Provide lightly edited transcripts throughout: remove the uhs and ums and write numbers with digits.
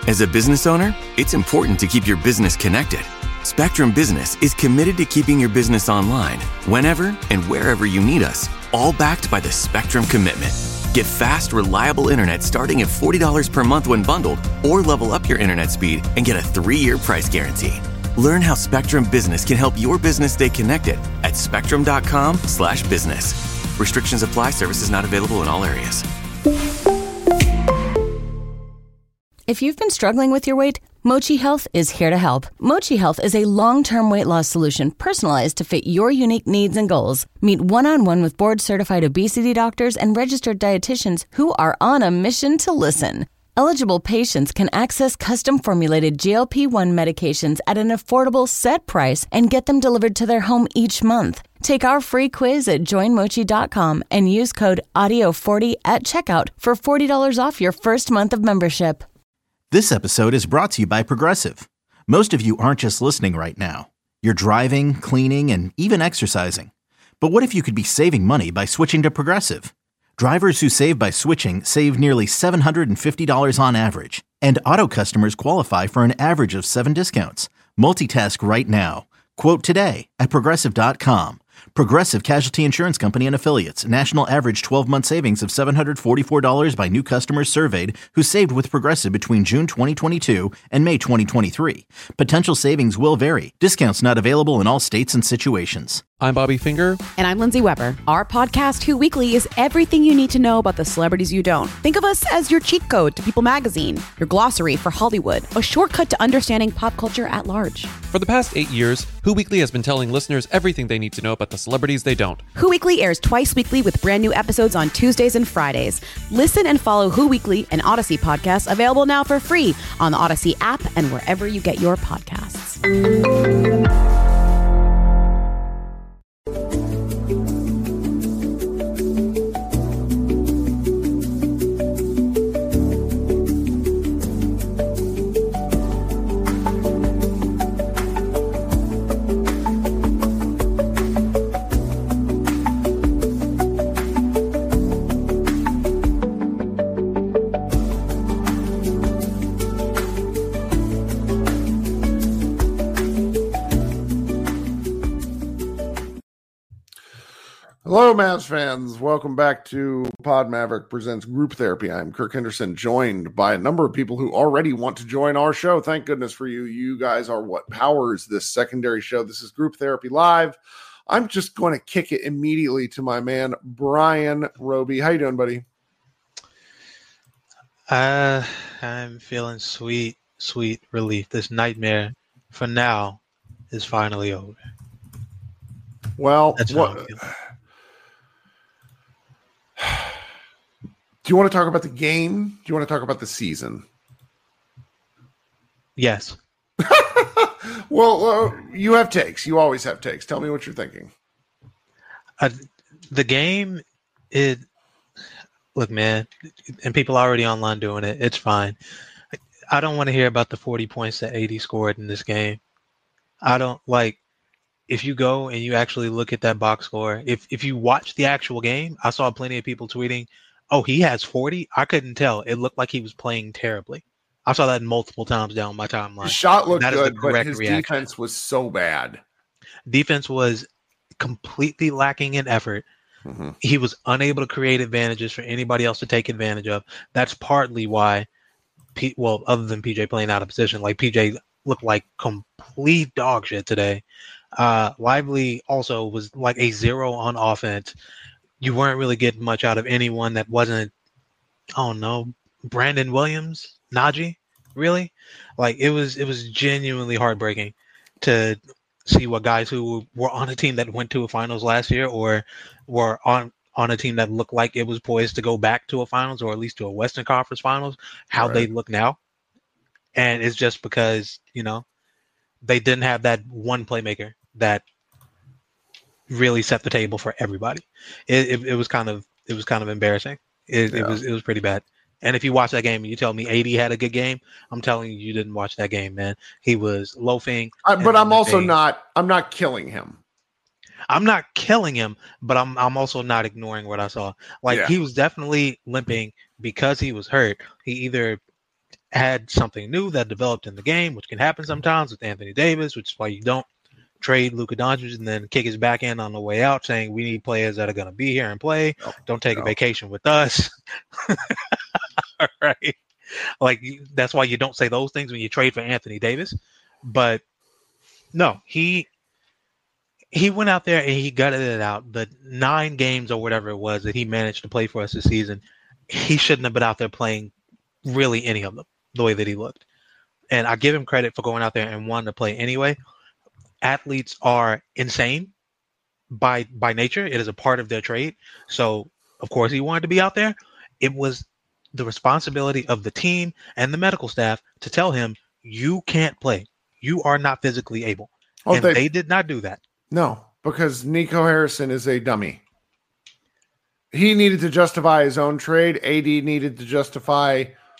As a business owner, it's important to keep your business connected. Spectrum Business is committed to keeping your business online whenever and wherever you need us, all backed by the Spectrum Commitment. Get fast, reliable internet starting at $40 per month when bundled, or level up your internet speed and get a 3-year price guarantee. Learn how Spectrum Business can help your business stay connected at spectrum.com/business. Restrictions apply. Services not available in all areas. If you've been struggling with your weight, Mochi Health is here to help. Mochi Health is a long-term weight loss solution personalized to fit your unique needs and goals. Meet one-on-one with board-certified obesity doctors and registered dietitians who are on a mission to listen. Eligible patients can access custom-formulated GLP-1 medications at an affordable set price and get them delivered to their home each month. Take our free quiz at joinmochi.com and use code AUDIO40 at checkout for $40 off your first month of membership. This episode is brought to you by Progressive. Most of you aren't just listening right now. You're driving, cleaning, and even exercising. But what if you could be saving money by switching to Progressive? Drivers who save by switching save nearly $750 on average. And auto customers qualify for an average of 7 discounts. Multitask right now. Quote today at Progressive.com. Progressive Casualty Insurance Company and Affiliates. National average 12-month savings of $744 by new customers surveyed who saved with Progressive between June 2022 and May 2023. Potential savings will vary. Discounts not available in all states and situations. I'm Bobby Finger. And I'm Lindsay Weber. Our podcast, Who Weekly, is everything you need to know about the celebrities you don't. Think of us as your cheat code to People Magazine, your glossary for Hollywood, a shortcut to understanding pop culture at large. For the past 8 years, Who Weekly has been telling listeners everything they need to know about the celebrities they don't. Who Weekly airs twice weekly with brand new episodes on Tuesdays and Fridays. Listen and follow Who Weekly, an Odyssey podcast, available now for free on the Odyssey app and wherever you get your podcasts. Hello, Mavs fans. Welcome back to Pod Maverick Presents Group Therapy. I'm Kirk Henderson, joined by a number of people who already want to join our show. Thank goodness for you. You guys are what powers this secondary show. This is Group Therapy Live. I'm just going to kick it immediately to my man, Brian Roby. How you doing, buddy? I'm feeling sweet relief. This nightmare, for now, is finally over. Well, That's what I'm feeling. Do you want to talk about the game? Do you want to talk about the season? Yes. Well, you have takes. You always have takes. Tell me what you're thinking. The game, look, man, and people are already online doing it. It's fine. I don't want to hear about the 40 points that AD scored in this game. I don't like. If you go and you actually look at that box score, if you watch the actual game, I saw plenty of people tweeting, oh, he has 40. I couldn't tell. It looked like he was playing terribly. I saw that multiple times down my timeline. His shot looked good, but his reaction. defense was so bad. Defense was completely lacking in effort. Mm-hmm. He was unable to create advantages for anybody else to take advantage of. That's partly why, other than PJ playing out of position, like PJ looked like complete dog shit today. Lively also was like a 0 on offense. You weren't really getting much out of anyone that wasn't, I don't know, Brandon Williams, Najee, really? Like it was genuinely heartbreaking to see what guys who were on a team that went to a finals last year or were on a team that looked like it was poised to go back to a finals or at least to a Western Conference finals, how they look now. And it's just because, they didn't have that one playmaker that really set the table for everybody. It was kind of embarrassing. It was pretty bad. And if you watch that game and you tell me AD had a good game, I'm telling you didn't watch that game, man. He was loafing. But I'm also not killing him. I'm not killing him, but I'm also not ignoring what I saw. He was definitely limping because he was hurt. He either add something new that developed in the game, which can happen sometimes with Anthony Davis, which is why you don't trade Luka Doncic and then kick his back end on the way out, saying we need players that are going to be here and play. Don't take a vacation with us. All right. Like, that's why you don't say those things when you trade for Anthony Davis. But no, he went out there and he gutted it out. The 9 games or whatever it was that he managed to play for us this season, he shouldn't have been out there playing really any of them the way that he looked. And I give him credit for going out there and wanting to play anyway. Athletes are insane by nature. It is a part of their trade. So, of course, he wanted to be out there. It was the responsibility of the team and the medical staff to tell him, you can't play. You are not physically able. And they did not do that. No, because Nico Harrison is a dummy. He needed to justify his own trade. AD needed to justify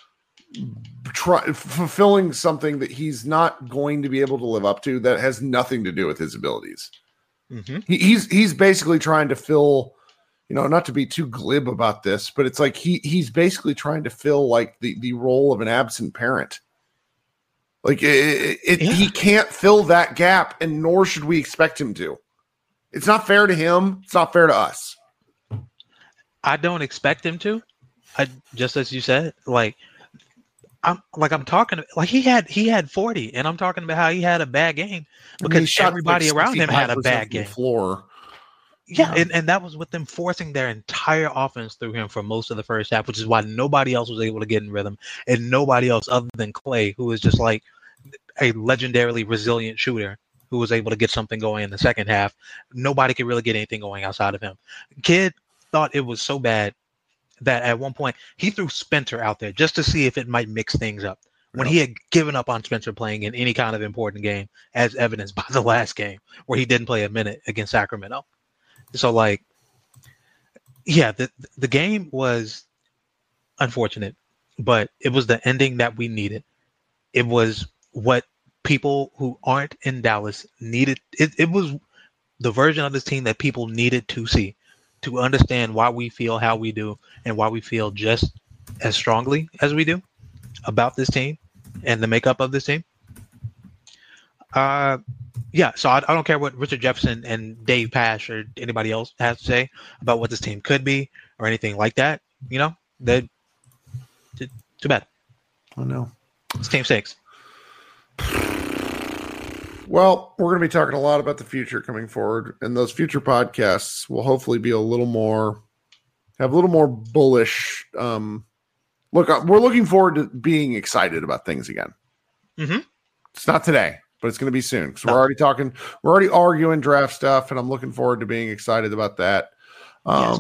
fulfilling something that he's not going to be able to live up to that has nothing to do with his abilities. Mm-hmm. He's basically trying to fill, not to be too glib about this, but it's like he's basically trying to fill like the role of an absent parent. Like he can't fill that gap, and nor should we expect him to. It's not fair to him. It's not fair to us. I don't expect him to. Just as you said, I'm talking like he had 40, and I'm talking about how he had a bad game because everybody around him had a bad game. Floor. Yeah, and that was with them forcing their entire offense through him for most of the first half, which is why nobody else was able to get in rhythm, and nobody else other than Clay, who is just like a legendarily resilient shooter who was able to get something going in the second half. Nobody could really get anything going outside of him. Kid thought it was so bad that at one point he threw Spencer out there just to see if it might mix things up when he had given up on Spencer playing in any kind of important game, as evidenced by the last game where he didn't play a minute against Sacramento. So the game was unfortunate, but it was the ending that we needed. It was what people who aren't in Dallas needed. It was the version of this team that people needed to see, to understand why we feel how we do and why we feel just as strongly as we do about this team and the makeup of this team. So I don't care what Richard Jefferson and Dave Pasch or anybody else has to say about what this team could be or anything like that. Too bad. I know. It's Team 6. Well, we're going to be talking a lot about the future coming forward, and those future podcasts will hopefully be have a little more bullish. Look, we're looking forward to being excited about things again. Mm-hmm. It's not today, but it's going to be soon. So we're already arguing draft stuff, and I'm looking forward to being excited about that. Yes.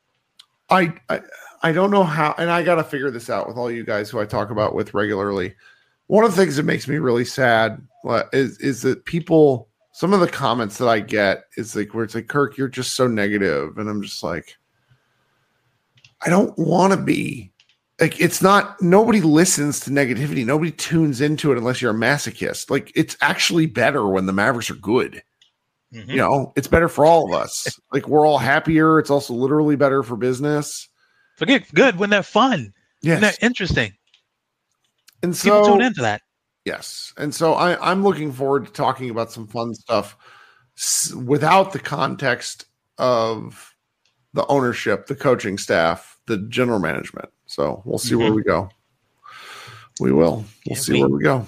I don't know how, and I got to figure this out with all you guys who I talk about with regularly. One of the things that makes me really sad is that some of the comments that I get is like, where it's like, Kirk, you're just so negative. And I'm just like, I don't want to be. Like, it's not, nobody listens to negativity. Nobody tunes into it unless you're a masochist. Like, it's actually better when the Mavericks are good. Mm-hmm. It's better for all of us. Like, we're all happier. It's also literally better for business. Forget good when they're fun. Yes. When they're interesting. And people tune into that. Yes. And so I'm looking forward to talking about some fun stuff without the context of the ownership, the coaching staff, the general management. So we'll see where we go. We will. We'll see where we go.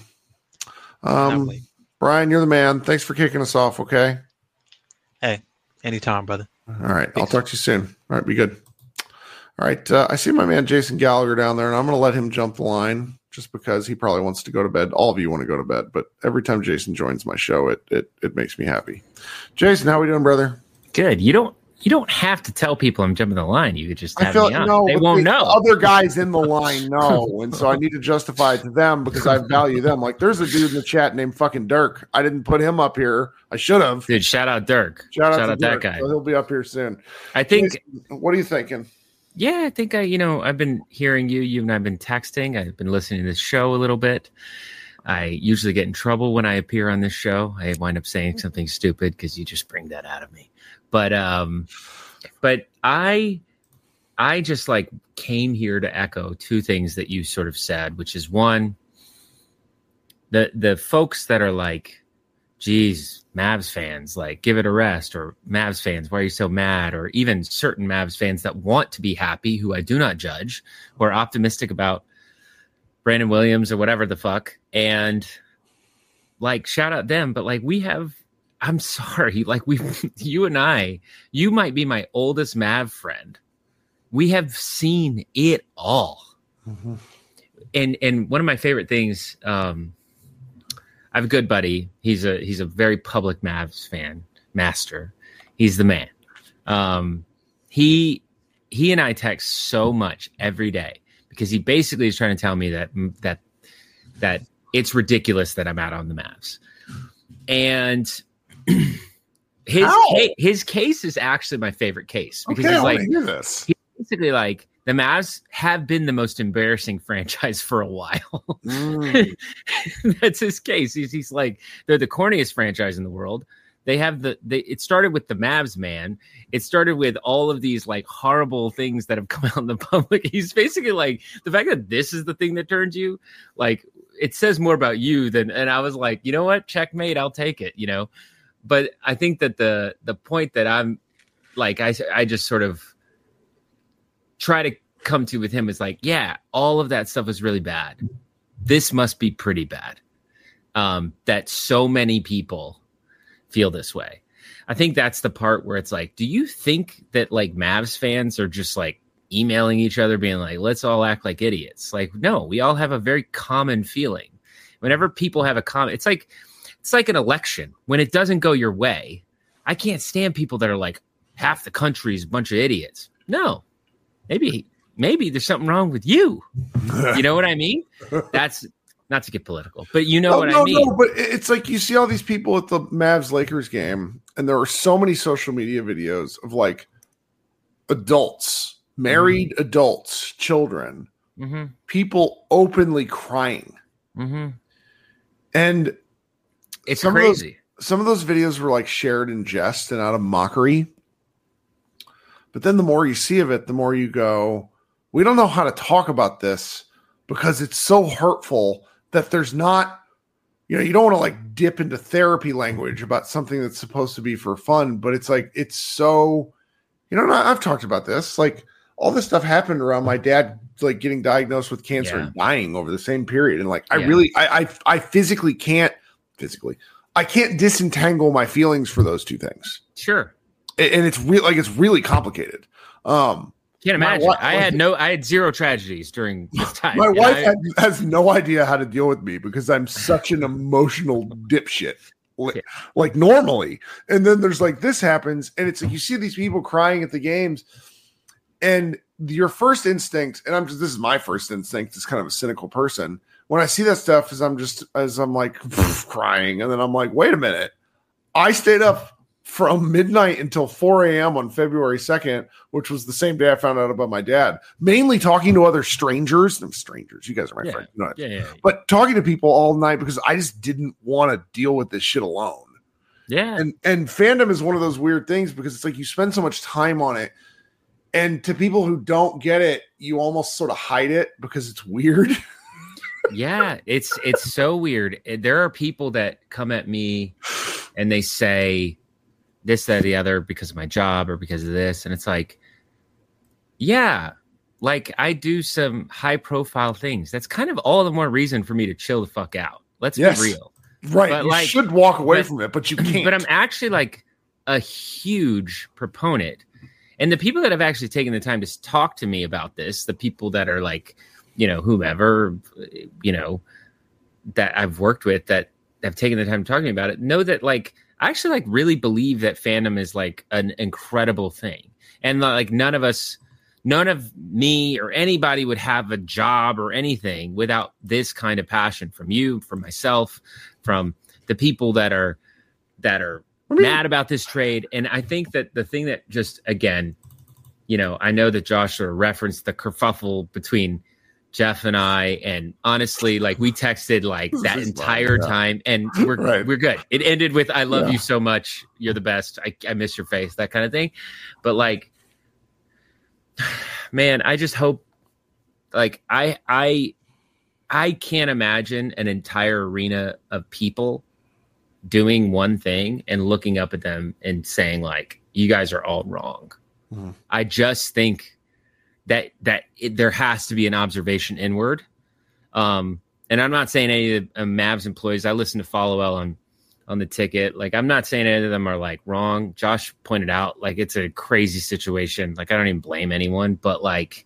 Brian, you're the man. Thanks for kicking us off. Okay. Hey, anytime, brother. All right. I'll talk to you soon. All right. Be good. All right. I see my man Jason Gallagher down there, and I'm going to let him jump the line just because he probably wants to go to bed. All of you want to go to bed, but every time Jason joins my show, it makes me happy. Jason, how we doing, brother? Good. You don't have to tell people I'm jumping the line. You could just have me on. No, they won't know. Other guys in the line know, and so I need to justify it to them because I value them. Like, there's a dude in the chat named fucking Dirk. I didn't put him up here. I should have. Dude, shout out Dirk. Shout out that guy. So he'll be up here soon. I think. Jason, what are you thinking? Yeah, I think I've been hearing you. You and I've been texting. I've been listening to this show a little bit. I usually get in trouble when I appear on this show. I wind up saying something stupid because you just bring that out of me. But I I just like came here to echo two things that you sort of said, which is one, the folks that are like, geez, Mavs fans, like give it a rest, or Mavs fans, why are you so mad? Or even certain Mavs fans that want to be happy, who I do not judge, who are optimistic about Brandon Williams or whatever the fuck. And like, shout out them. But like, I'm sorry, like you and I, you might be my oldest Mav friend. We have seen it all. Mm-hmm. And one of my favorite things, I have a good buddy. He's a very public Mavs fan, master. He's the man. He and I text so much every day because he basically is trying to tell me that it's ridiculous that I'm out on the Mavs. And his case is actually my favorite case because he's like, he's basically like, the Mavs have been the most embarrassing franchise for a while. That's his case. He's like, they're the corniest franchise in the world. They have it started with the Mavs, man. It started with all of these like horrible things that have come out in the public. He's basically like, the fact that this is the thing that turns you, like, it says more about you than, and I was like, you know what? Checkmate. I'll take it, But I think that the point that I'm like, I just sort of try to come to with him is like, yeah, all of that stuff is really bad. This must be pretty bad. That so many people feel this way. I think that's the part where it's like, do you think that like Mavs fans are just like emailing each other being like, let's all act like idiots? Like, no, we all have a very common feeling. Whenever people have a common, it's like an election. When it doesn't go your way, I can't stand people that are like, half the country's a bunch of idiots. No. Maybe there's something wrong with you. You know what I mean? That's not to get political, but I mean. No, but it's like you see all these people at the Mavs-Lakers game, and there are so many social media videos of like adults, married adults, children, people openly crying. And it's crazy. Some of those videos were like shared in jest and out of mockery. But then the more you see of it, the more you go, we don't know how to talk about this because it's so hurtful that there's not, you don't want to like dip into therapy language about something that's supposed to be for fun. But it's like, it's so, I've talked about this. Like all this stuff happened around my dad, like getting diagnosed with cancer and dying over the same period. And like, I physically can't disentangle my feelings for those two things. Sure. And it's really complicated. Can't imagine. I had zero tragedies during this time. My wife has no idea how to deal with me because I'm such an emotional dipshit, like normally. And then there's like this happens, and it's like you see these people crying at the games, and your first instinct, and this is my first instinct, is kind of a cynical person. When I see that stuff, I'm like crying, and then I'm like, wait a minute, I stayed up from midnight until 4 a.m. on February 2nd, which was the same day I found out about my dad, mainly talking to other strangers. Strangers, you guys are my friends. But talking to people all night because I just didn't want to deal with this shit alone. Yeah. And fandom is one of those weird things because it's like you spend so much time on it. And to people who don't get it, you almost sort of hide it because it's weird. Yeah, it's so weird. There are people that come at me and they say this, that, or the other because of my job or because of this. And it's like, yeah, like I do some high profile things. That's kind of all the more reason for me to chill the fuck out. Let's be real. Right. But you should walk away from it, but you can't. But I'm actually like a huge proponent. And the people that have actually taken the time to talk to me about this, the people that are like, whomever, that I've worked with that have taken the time to talk to me about it, know that like, I actually like really believe that fandom is like an incredible thing. And like none of me or anybody would have a job or anything without this kind of passion from you, from myself, from the people that are mad about this trade. And I think that the thing that just, again, I know that Josh sort of referenced the kerfuffle between Jeff and I, and honestly, like we texted like that entire time, and we're good. It ended with "I love you so much, you're the best. I miss your face," that kind of thing. But like, man, I just hope, like, I can't imagine an entire arena of people doing one thing and looking up at them and saying, like, you guys are all wrong. Mm-hmm. I just think that there has to be an observation inward. And I'm not saying any of the Mavs employees, I listen to Followell on the ticket. Like, I'm not saying any of them are like wrong. Josh pointed out, like, it's a crazy situation. Like, I don't even blame anyone, but like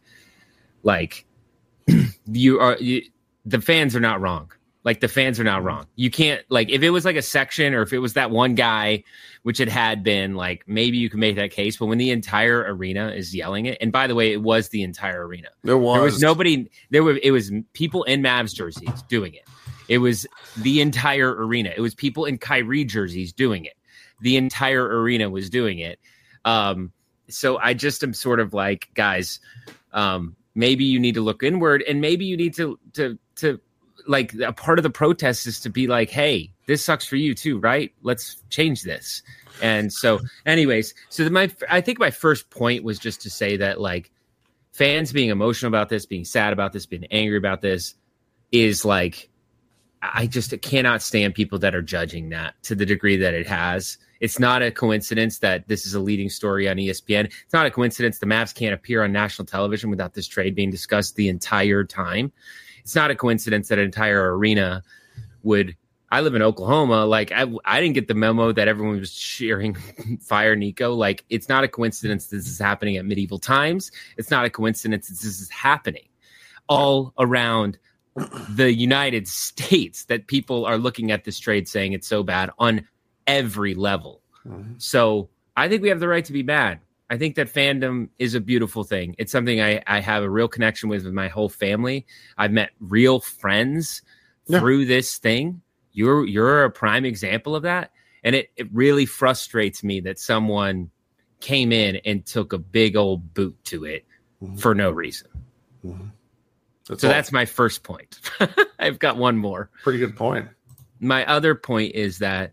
the fans are not wrong. Like, the fans are not wrong. You can't, like, if it was like a section or if it was that one guy, which it had been, like, maybe you can make that case. But when the entire arena is yelling it, and by the way, it was the entire arena. There was nobody. It was people in Mavs jerseys doing it. It was the entire arena. It was people in Kyrie jerseys doing it. The entire arena was doing it. So I just am sort of like, guys, maybe you need to look inward, and maybe you need to like, a part of the protest is to be like, hey, this sucks for you too, right? Let's change this. And so anyways, I think my first point was just to say that, like, fans being emotional about this, being sad about this, being angry about this is like, I cannot stand people that are judging that to the degree that it has. It's not a coincidence that this is a leading story on ESPN. It's not a coincidence the Mavs can't appear on national television without this trade being discussed the entire time. It's not a coincidence that an entire arena would. I live in Oklahoma. Like, I didn't get the memo that everyone was cheering fire Nico. Like, it's not a coincidence this is happening at medieval times. It's not a coincidence this is happening all around the United States, that people are looking at this trade saying it's so bad on every level. Mm-hmm. So I think we have the right to be mad. I think that fandom is a beautiful thing. It's something I have a real connection with my whole family. I've met real friends through this thing. You're a prime example of that. And it really frustrates me that someone came in and took a big old boot to it for no reason. Mm-hmm. That's my first point. I've got one more. Pretty good point. My other point is that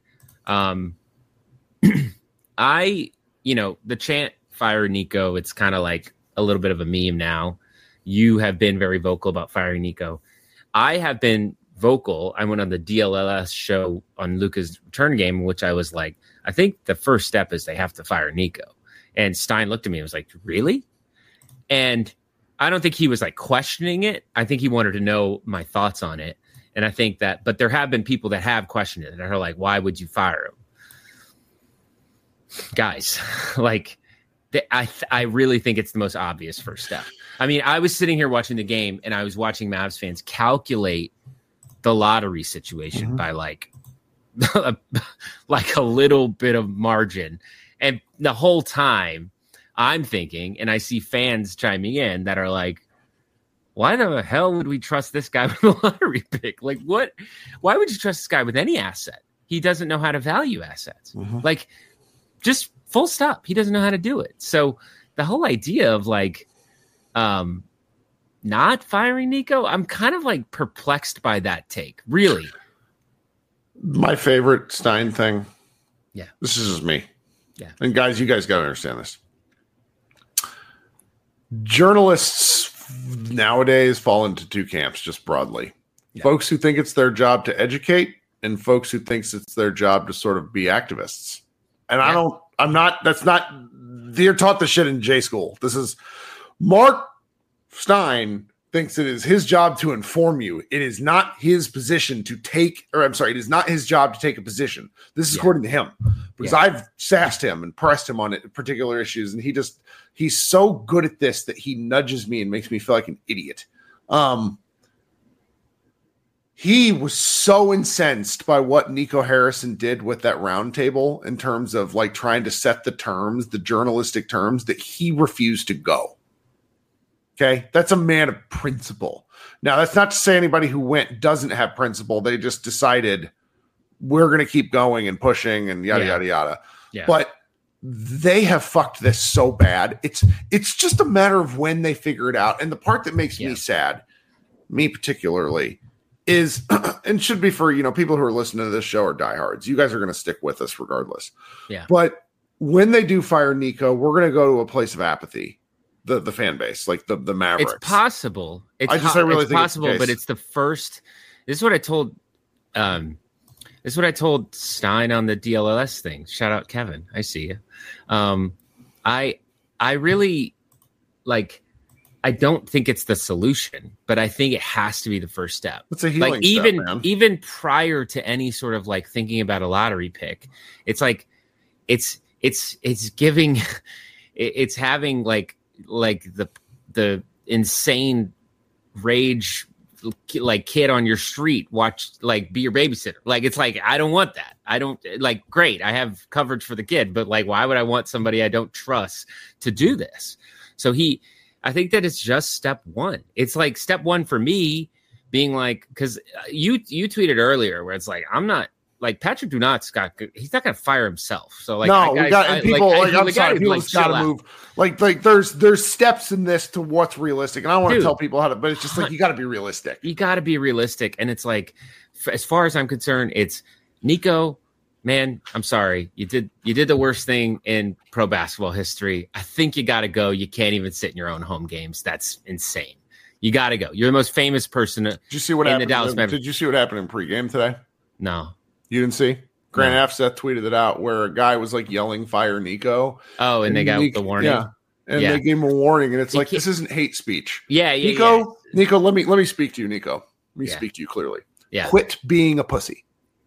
the chant fire Nico, it's kind of like a little bit of a meme now. You have been very vocal about firing Nico. I have been vocal. I went on the DLLS show on Luka's return game, in which I was like, I think the first step is they have to fire Nico. And Stein looked at me and was like, really? And I don't think he was like questioning it. I think he wanted to know my thoughts on it. And I think that, but there have been people that have questioned it and are like, why would you fire him? Guys, like, I really think it's the most obvious first step. I mean, I was sitting here watching the game and I was watching Mavs fans calculate the lottery situation by like a little bit of margin. And the whole time I'm thinking, and I see fans chiming in that are like, why the hell would we trust this guy with a lottery pick? Like, what? Why would you trust this guy with any asset? He doesn't know how to value assets. Like, just full stop. He doesn't know how to do it. So the whole idea of like not firing Nico, I'm kind of like perplexed by that take. Really. My favorite Stein thing. Yeah. This is just me. Yeah. And guys, you guys got to understand this. Journalists nowadays fall into two camps, just broadly. Yeah. Folks who think it's their job to educate and folks who thinks it's their job to sort of be activists. And they're taught the shit in J school. This is Mark Stein thinks it is his job to inform you. It is not his position to take, it is not his job to take a position. This is according to him, because I've sassed him and pressed him on particular issues. And he's so good at this that he nudges me and makes me feel like an idiot. He was so incensed by what Nico Harrison did with that roundtable in terms of like trying to set the terms, the journalistic terms, that he refused to go. Okay. That's a man of principle. Now, that's not to say anybody who went doesn't have principle. They just decided we're going to keep going and pushing and yada, yada, yada. Yeah. But they have fucked this so bad. It's just a matter of when they figure it out. And the part that makes me sad, me particularly, is, and should be for, people who are listening to this show are diehards. You guys are going to stick with us regardless. Yeah. But when they do fire Nico, we're going to go to a place of apathy. the fan base, like the Mavericks. It's possible. I really think possible, it's but it's the first. This is what I told. This is what I told Stein on the DLLS thing. Shout out Kevin. I see you. I really like. I don't think it's the solution, but I think it has to be the first step. It's a healing like step, man. Even prior to any sort of like thinking about a lottery pick, it's like it's giving, it's having like the insane rage like kid on your street be your babysitter. Like, it's like, I don't want that. I don't like, great, I have coverage for the kid, but like, why would I want somebody I don't trust to do this? So I think that it's just step one. It's like step one for me being like, because you tweeted earlier where it's like, I'm not like Patrick Dunat's he's not going to fire himself. So like, no, people got to move. Like there's steps in this to what's realistic, and I don't want to tell people how to, but it's just like you got to be realistic. You got to be realistic, and it's like, as far as I'm concerned, it's Nico. Man, I'm sorry. You did the worst thing in pro basketball history. I think you got to go. You can't even sit in your own home games. That's insane. You got to go. You're the most famous person. Did you see what happened? Did you see what happened in pregame today? No. You didn't see? Grant Afseth tweeted it out where a guy was like yelling, "Fire Nico." Oh, and they got the warning. Yeah. And they gave him a warning, and it's like, this isn't hate speech. Yeah. Nico, let me speak to you, Nico. Let me speak to you clearly. Yeah. Quit being a pussy.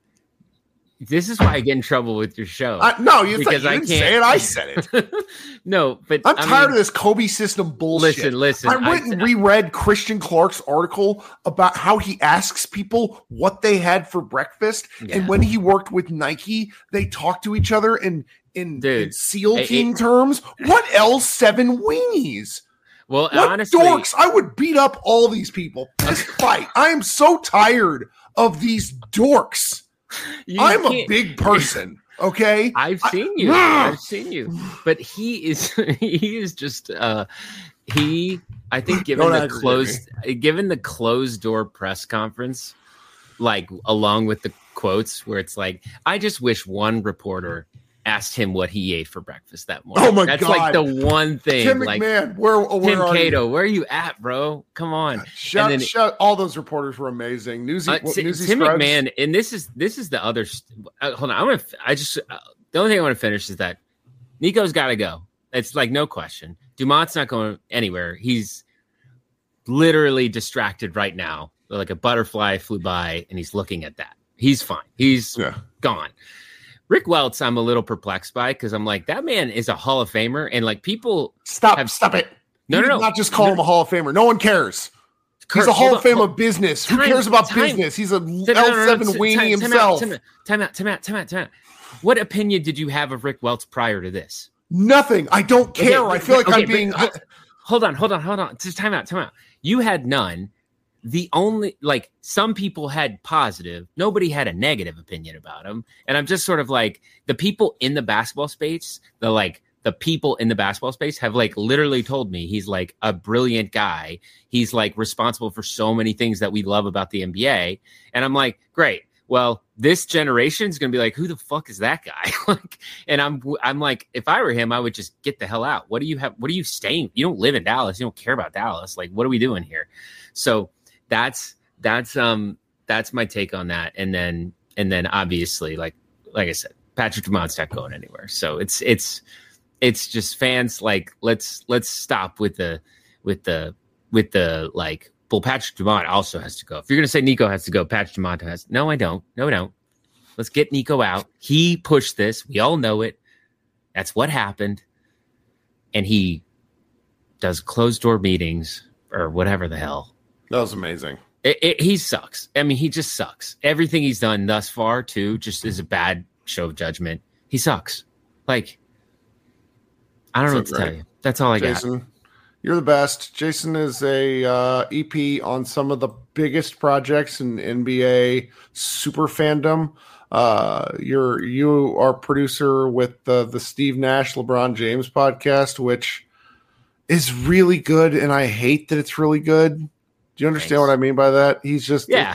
This is why I get in trouble with your show. Because I can't say it. I said it. No, but I'm tired of this Kobe system bullshit. Listen. I went and reread Christian Clark's article about how he asks people what they had for breakfast, and when he worked with Nike, they talked to each other in SEAL team terms. What else? 7 weenies. Well, what honestly, dorks! I would beat up all these people. This fight. I am so tired of these dorks. I'm a big person, okay? I've seen you. But he is just I think given the closed door press conference, like along with the quotes where it's like, I just wish one reporter asked him what he ate for breakfast that morning. Oh my God. That's like the one thing. Tim McMahon, Tim Cato, where are you at, bro? Come on. Shout all those reporters were amazing. Tim McMahon, and this is the other hold on. The only thing I want to finish is that Nico's got to go. It's like no question. Dumont's not going anywhere. He's literally distracted right now. Like a butterfly flew by and he's looking at that. He's fine. He's gone. Rick Welts, I'm a little perplexed by because I'm like, that man is a Hall of Famer, and like people stop it. No. Not just call him a Hall of Famer. No one cares. He's a Hall of Fame of business. Who cares about business? He's a L7 weenie himself. Time out. What opinion did you have of Rick Welts prior to this? Nothing. I don't care. I feel like I'm being. Hold on. Just time out. You had none. The only, like, some people had positive, nobody had a negative opinion about him. And I'm just sort of like, the people in the basketball space, the people in the basketball space have like literally told me he's like a brilliant guy. He's like responsible for so many things that we love about the NBA. And I'm like, great. Well, this generation is going to be like, who the fuck is that guy? And I'm like, if I were him, I would just get the hell out. What do you staying? You don't live in Dallas. You don't care about Dallas. Like, what are we doing here? So that's my take on that. And then obviously, like I said, Patrick Dumont's not going anywhere. So it's just fans like, let's stop with the like, well, Patrick Dumont also has to go. If you're going to say Nico has to go, Patrick Dumont has. No, I don't. No. Let's get Nico out. He pushed this. We all know it. That's what happened. And he does closed door meetings or whatever the hell. That was amazing. He sucks. I mean, he just sucks. Everything he's done thus far, too, just is a bad show of judgment. He sucks. Like, I don't know what to tell you. That's all I got. You're the best. Jason is a EP on some of the biggest projects in NBA super fandom. You are producer with the Steve Nash LeBron James podcast, which is really good, and I hate that it's really good. Do you understand what I mean by that? He's just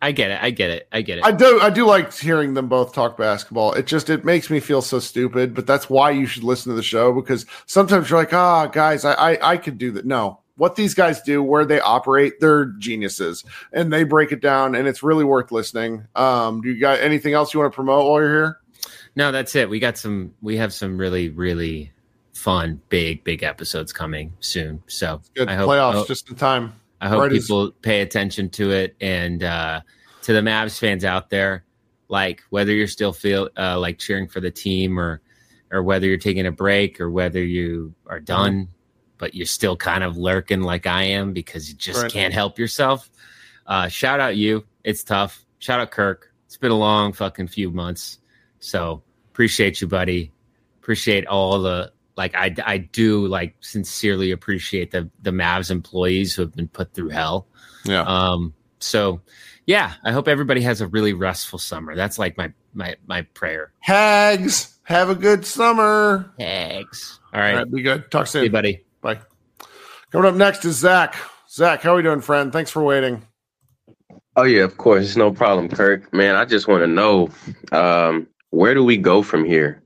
I get it. I do like hearing them both talk basketball. It makes me feel so stupid, but that's why you should listen to the show, because sometimes you're like, guys, I could do that. No, what these guys do, where they operate, they're geniuses, and they break it down, and it's really worth listening. Do you got anything else you want to promote while you're here? No, that's it. We have some really, really fun, big episodes coming soon. So good. I hope playoffs just in time. I hope people pay attention to it, and to the Mavs fans out there, like whether you're still like cheering for the team, or whether you're taking a break, or whether you are done, but you're still kind of lurking like I am because you just can't help yourself. Shout out you. It's tough. Shout out Kirk. It's been a long fucking few months. So appreciate you, buddy. Appreciate all the, like, I do like sincerely appreciate the Mavs employees who have been put through hell. Yeah. So yeah, I hope everybody has a really restful summer. That's like my prayer. Hags, have a good summer. Hags. All right. Be good. Talk soon. Hey, buddy. Bye. Coming up next is Zach. Zach, how are we doing, friend? Thanks for waiting. Oh yeah, of course. It's no problem, Kirk. Man, I just want to know, where do we go from here?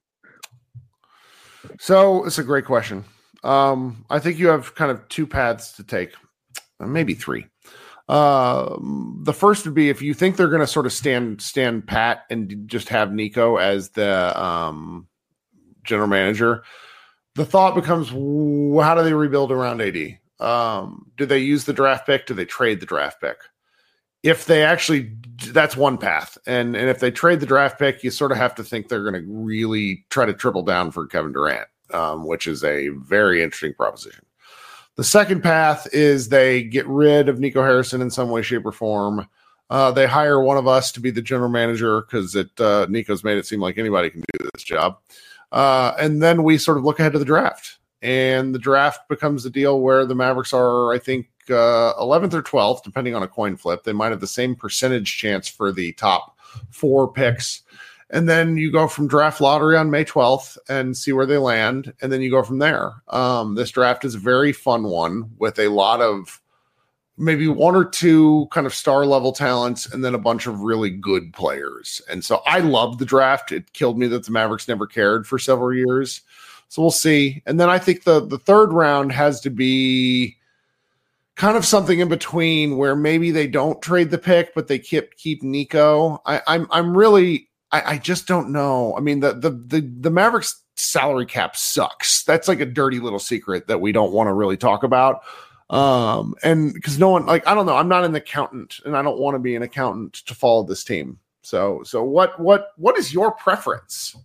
So it's a great question. I think you have kind of two paths to take, maybe three. The first would be if you think they're going to sort of stand pat and just have Nico as the general manager. The thought becomes, how do they rebuild around AD? Do they use the draft pick? Do they trade the draft pick? If they actually, that's one path. And if they trade the draft pick, you sort of have to think they're going to really try to triple down for Kevin Durant, which is a very interesting proposition. The second path is they get rid of Nico Harrison in some way, shape, or form. They hire one of us to be the general manager because Nico's made it seem like anybody can do this job. And then we sort of look ahead to the draft. And the draft becomes a deal where the Mavericks are, I think, 11th or 12th, depending on a coin flip. They might have the same percentage chance for the top 4 picks. And then you go from draft lottery on May 12th and see where they land. And then you go from there. This draft is a very fun one with a lot of maybe 1 or 2 kind of star level talents and then a bunch of really good players. And so I love the draft. It killed me that the Mavericks never cared for several years. So we'll see. And then I think the third round has to be kind of something in between where maybe they don't trade the pick, but they keep Nico. I just don't know. I mean, the Mavericks salary cap sucks. That's like a dirty little secret that we don't want to really talk about. And because no one, like, I don't know, I'm not an accountant and I don't want to be an accountant to follow this team. So what is your preference?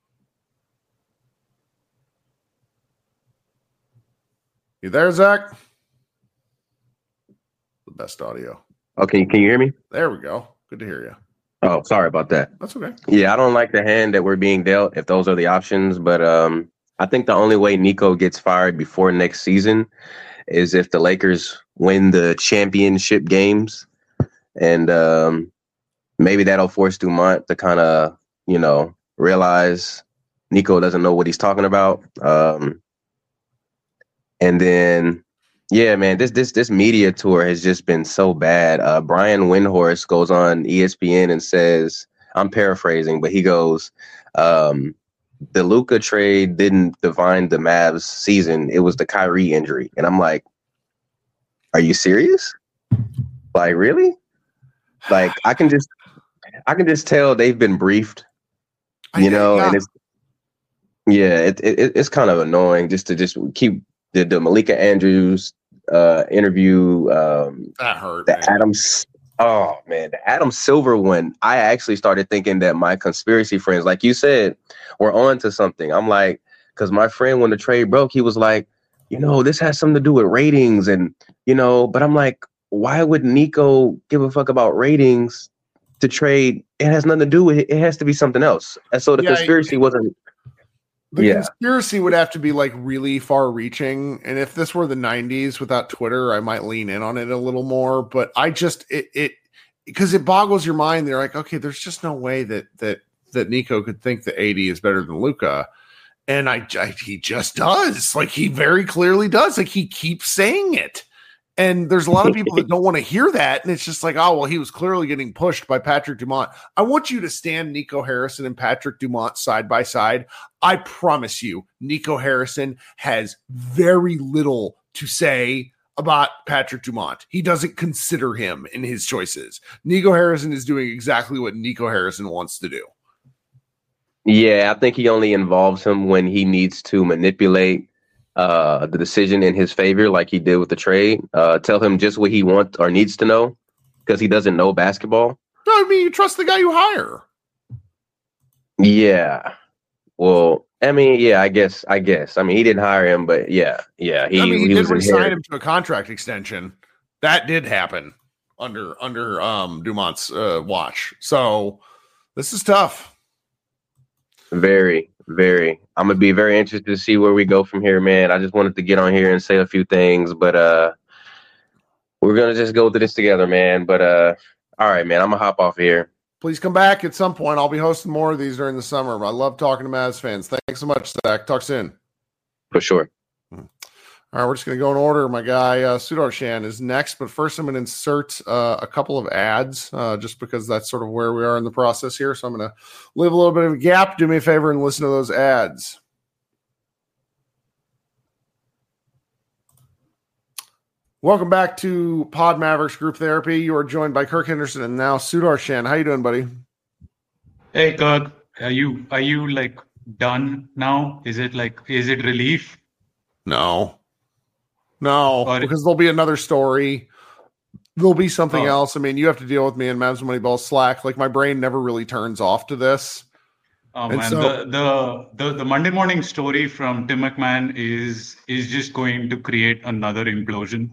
You there, Zach? The best audio. Okay, can you hear me? There we go. Good to hear you. Oh, sorry about that. That's okay. Yeah, I don't like the hand that we're being dealt if those are the options, but I think the only way Nico gets fired before next season is if the Lakers win the championship games, and maybe that'll force Dumont to kind of, realize Nico doesn't know what he's talking about. And then, yeah, man, this media tour has just been so bad. Brian Windhorst goes on ESPN and says, I'm paraphrasing, but he goes, the Luka trade didn't define the Mavs season. It was the Kyrie injury. And I'm like, are you serious? Like, really? Like, I can just tell they've been briefed, and it's kind of annoying just to keep the Malika Andrews interview. That hurt. The Adam Silver one. I actually started thinking that my conspiracy friends, like you said, were on to something. I'm like, because my friend, when the trade broke, he was like, this has something to do with ratings, and but I'm like, why would Nico give a fuck about ratings to trade? It has nothing to do with it. It has to be something else. And so the conspiracy wasn't. The conspiracy would have to be like really far reaching. And if this were the 90s without Twitter, I might lean in on it a little more. But I just, because it boggles your mind. They're like, okay, there's just no way that Nico could think that AD is better than Luka. And he just does. Like, he very clearly does. Like, he keeps saying it. And there's a lot of people that don't want to hear that. And it's just like, oh, well, he was clearly getting pushed by Patrick Dumont. I want you to stand Nico Harrison and Patrick Dumont side by side. I promise you, Nico Harrison has very little to say about Patrick Dumont. He doesn't consider him in his choices. Nico Harrison is doing exactly what Nico Harrison wants to do. Yeah, I think he only involves him when he needs to manipulate the decision in his favor, like he did with the trade. Tell him just what he wants or needs to know because he doesn't know basketball. No, I mean, you trust the guy you hire. Yeah. Well, I mean, yeah, I guess. I mean, he didn't hire him, but yeah. He did resign him to a contract extension. That did happen under Dumont's watch. So this is tough. Very, very. I'm gonna be very interested to see where we go from here, man. I just wanted to get on here and say a few things, but we're gonna just go through this together, man. But all right, man, I'm gonna hop off here. Please come back at some point. I'll be hosting more of these during the summer. I love talking to Mavs fans. Thanks so much, Zach. Talk soon. For sure. All right, we're just going to go in order. My guy, Sudarshan, is next. But first, I'm going to insert a couple of ads just because that's sort of where we are in the process here. So I'm going to leave a little bit of a gap. Do me a favor and listen to those ads. Welcome back to Pod Mavericks Group Therapy. You are joined by Kirk Henderson and now Sudarshan. How you doing, buddy? Hey, Kirk. Are you like done now? Is it relief? No, because there'll be another story. There'll be something else. I mean, you have to deal with me and Mavs Moneyball Slack. Like my brain never really turns off to this. Oh man, the Monday morning story from Tim McMahon is just going to create another implosion.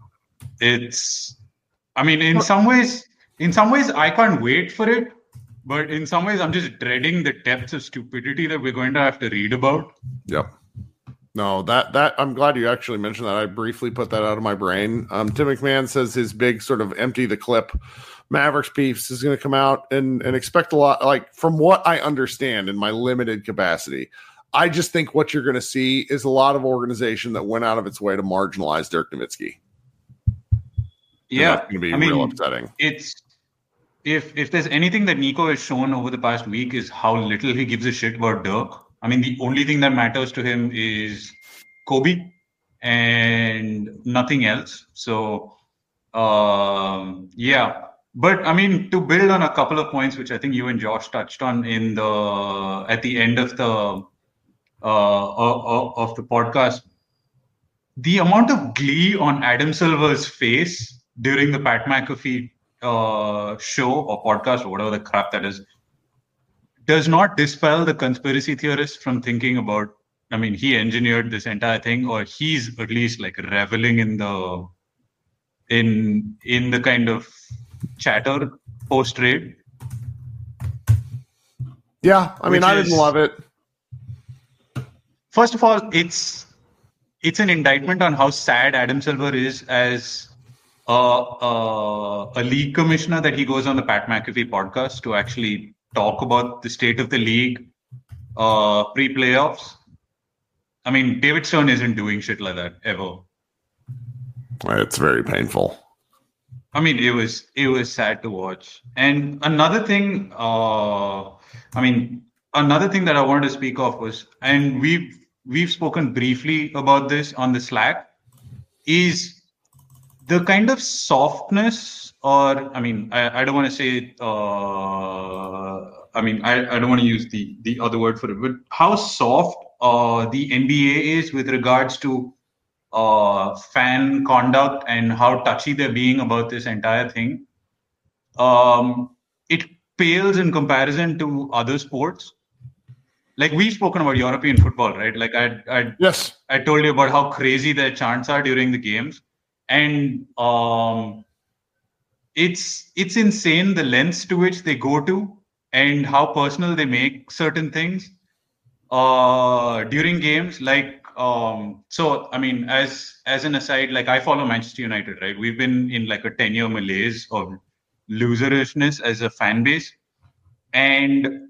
In some ways I can't wait for it, but in some ways I'm just dreading the depths of stupidity that we're going to have to read about. Yep. No, that I'm glad you actually mentioned that. I briefly put that out of my brain. Tim McMahon says his big sort of empty the clip Mavericks piece is going to come out and expect a lot. Like from what I understand in my limited capacity, I just think what you're going to see is a lot of organization that went out of its way to marginalize Dirk Nowitzki. Yeah, that's going to be real upsetting. It's if there's anything that Nico has shown over the past week is how little he gives a shit about Dirk. I mean, the only thing that matters to him is Kobe and nothing else. So, yeah. But I mean, to build on a couple of points, which I think you and Josh touched on at the end of the podcast, the amount of glee on Adam Silver's face during the Pat McAfee show or podcast or whatever the crap that is, does not dispel the conspiracy theorists from thinking about, I mean, he engineered this entire thing, or he's at least like reveling in the kind of chatter post-trade. Yeah, I mean, I didn't love it. First of all, it's an indictment on how sad Adam Silver is as a league commissioner, that he goes on the Pat McAfee podcast to actually talk about the state of the league pre-playoffs. I mean, David Stern isn't doing shit like that ever. It's very painful. I mean, it was sad to watch. And another thing that I wanted to speak of was, and we've spoken briefly about this on the Slack, is the kind of softness, or I mean, I don't want to say, I don't want to use the other word for it, but how soft the NBA is with regards to fan conduct and how touchy they're being about this entire thing. It pales in comparison to other sports. Like we've spoken about European football, right? Like I told you about how crazy their chants are during the games. And it's insane the lengths to which they go to and how personal they make certain things during games. Like, so, I mean, as an aside, like I follow Manchester United, right? We've been in like a 10-year malaise of loserishness as a fan base. And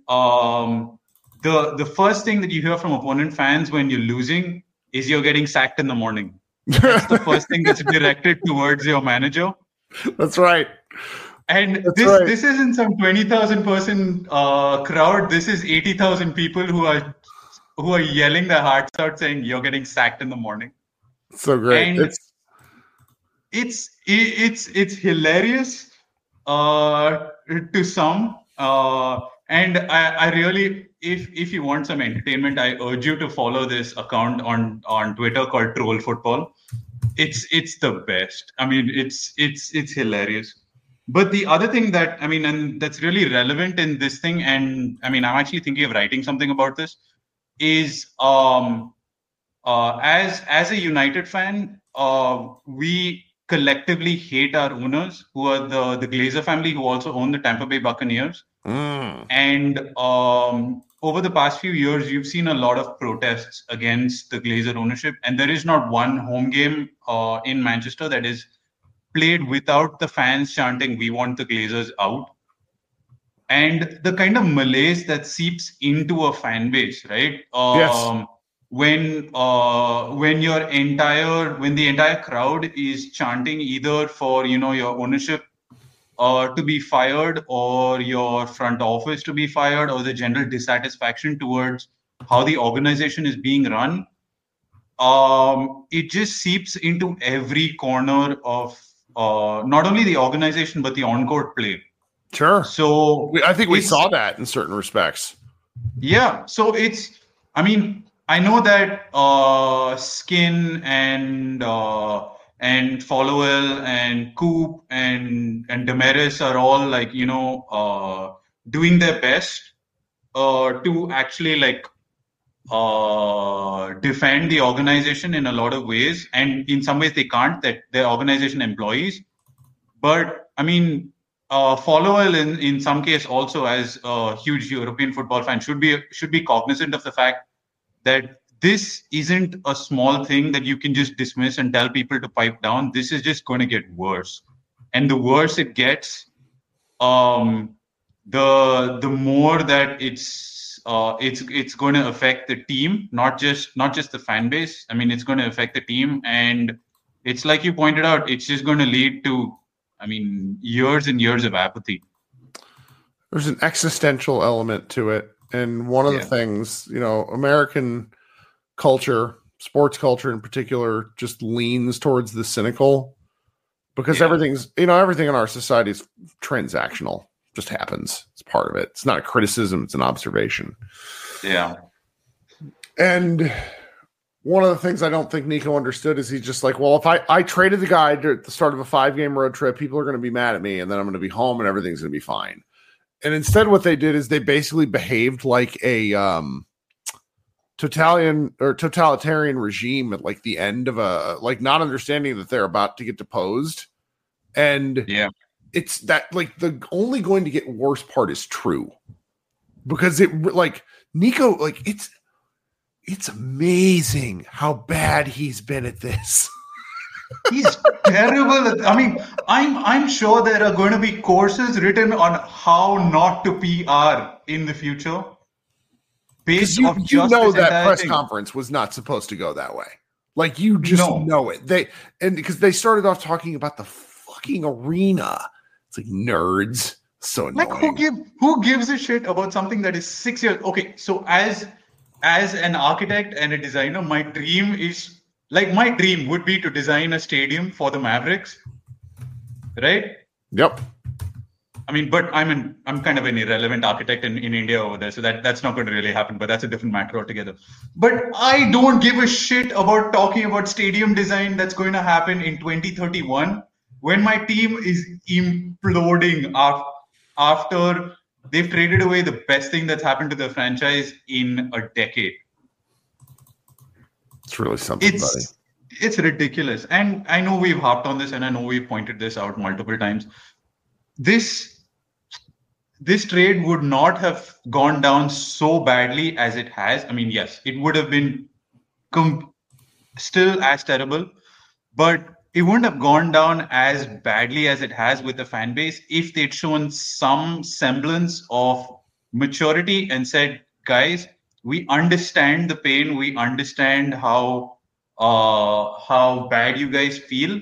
the first thing that you hear from opponent fans when you're losing is you're getting sacked in the morning. That's the first thing that's directed towards your manager. That's right. And this isn't some 20,000 person crowd. This is 80,000 people who are yelling their hearts out, saying you're getting sacked in the morning. So great. And it's hilarious to some. And I really, if you want some entertainment, I urge you to follow this account on Twitter called Troll Football. It's the best. I mean, it's hilarious. But the other thing that, and that's really relevant in this thing, and I'm actually thinking of writing something about this, is as a United fan, we collectively hate our owners, who are the Glazer family, who also own the Tampa Bay Buccaneers. And over the past few years, you've seen a lot of protests against the Glazer ownership, and there is not one home game in Manchester that is played without the fans chanting, "We want the Glazers out." And the kind of malaise that seeps into a fan base, right? Yes. When the entire crowd is chanting either for your ownership to be fired, or your front office to be fired, or the general dissatisfaction towards how the organization is being run, it just seeps into every corner of not only the organization but the on-court play. Sure. So I think we saw that in certain respects. Yeah. So I know that Skin and Followell and Coop and Damaris are all doing their best to actually defend the organization in a lot of ways, and in some ways they can't, that they're organization employees. But Followell in some case also, as a huge European football fan, should be cognizant of the fact that this isn't a small thing that you can just dismiss and tell people to pipe down. This is just going to get worse, and the worse it gets, the more that it's going to affect the team, not just the fan base. It's going to affect the team, and it's like you pointed out, it's just going to lead to years and years of apathy. There's an existential element to it, and one of the things, American culture, sports culture in particular, just leans towards the cynical, because everything in our society is transactional. Just happens. It's part of it. It's not a criticism, it's an observation. Yeah. And one of the things I don't think Nico understood is he's just like, well, if I traded the guy at the start of a 5-game road trip, people are going to be mad at me, and then I'm going to be home and everything's going to be fine. And instead what they did is they basically behaved like a totalitarian regime at the end of not understanding that they're about to get deposed. And it's that the only going to get worse part is true, because Nico, it's amazing how bad he's been at this. He's terrible. I'm sure there are going to be courses written on how not to PR in the future. Based off that press conference was not supposed to go that way. You just know it. Because they started off talking about the fucking arena. It's nerds. So annoying. Who gives a shit about something that is 6 years? Okay, so as an architect and a designer, my dream would be to design a stadium for the Mavericks, right? Yep. But I'm kind of an irrelevant architect in India over there, so that's not going to really happen. But that's a different matter altogether. But I don't give a shit about talking about stadium design that's going to happen in 2031 when my team is imploding after they've traded away the best thing that's happened to the franchise in a decade. It's really something, buddy. It's ridiculous. And I know we've harped on this, and I know we've pointed this out multiple times. This trade would not have gone down so badly as it has. Yes, it would have been still as terrible, but it wouldn't have gone down as badly as it has with the fan base if they'd shown some semblance of maturity and said, guys, we understand the pain. We understand how how bad you guys feel.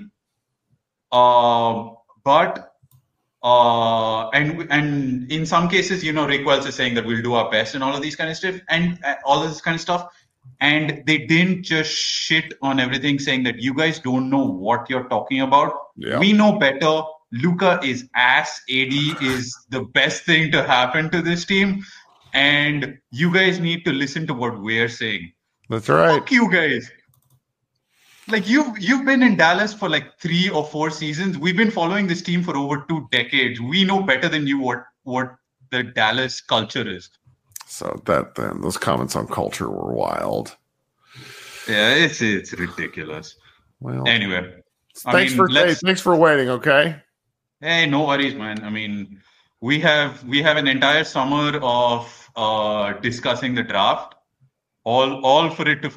And in some cases, Rick Wells is saying that we'll do our best and all of these kind of stuff and all of this kind of stuff. And they didn't just shit on everything, saying that you guys don't know what you're talking about. Yeah. We know better. Luka is ass. AD is the best thing to happen to this team. And you guys need to listen to what we're saying. That's right. Fuck you guys. Like you've been in Dallas for like 3 or 4 seasons. We've been following this team for over 2 decades. We know better than you what the Dallas culture is. So those comments on culture were wild. Yeah, it's ridiculous. Well, anyway, thanks for waiting. Okay. Hey, no worries, man. I mean, we have an entire summer of discussing the draft. All for it to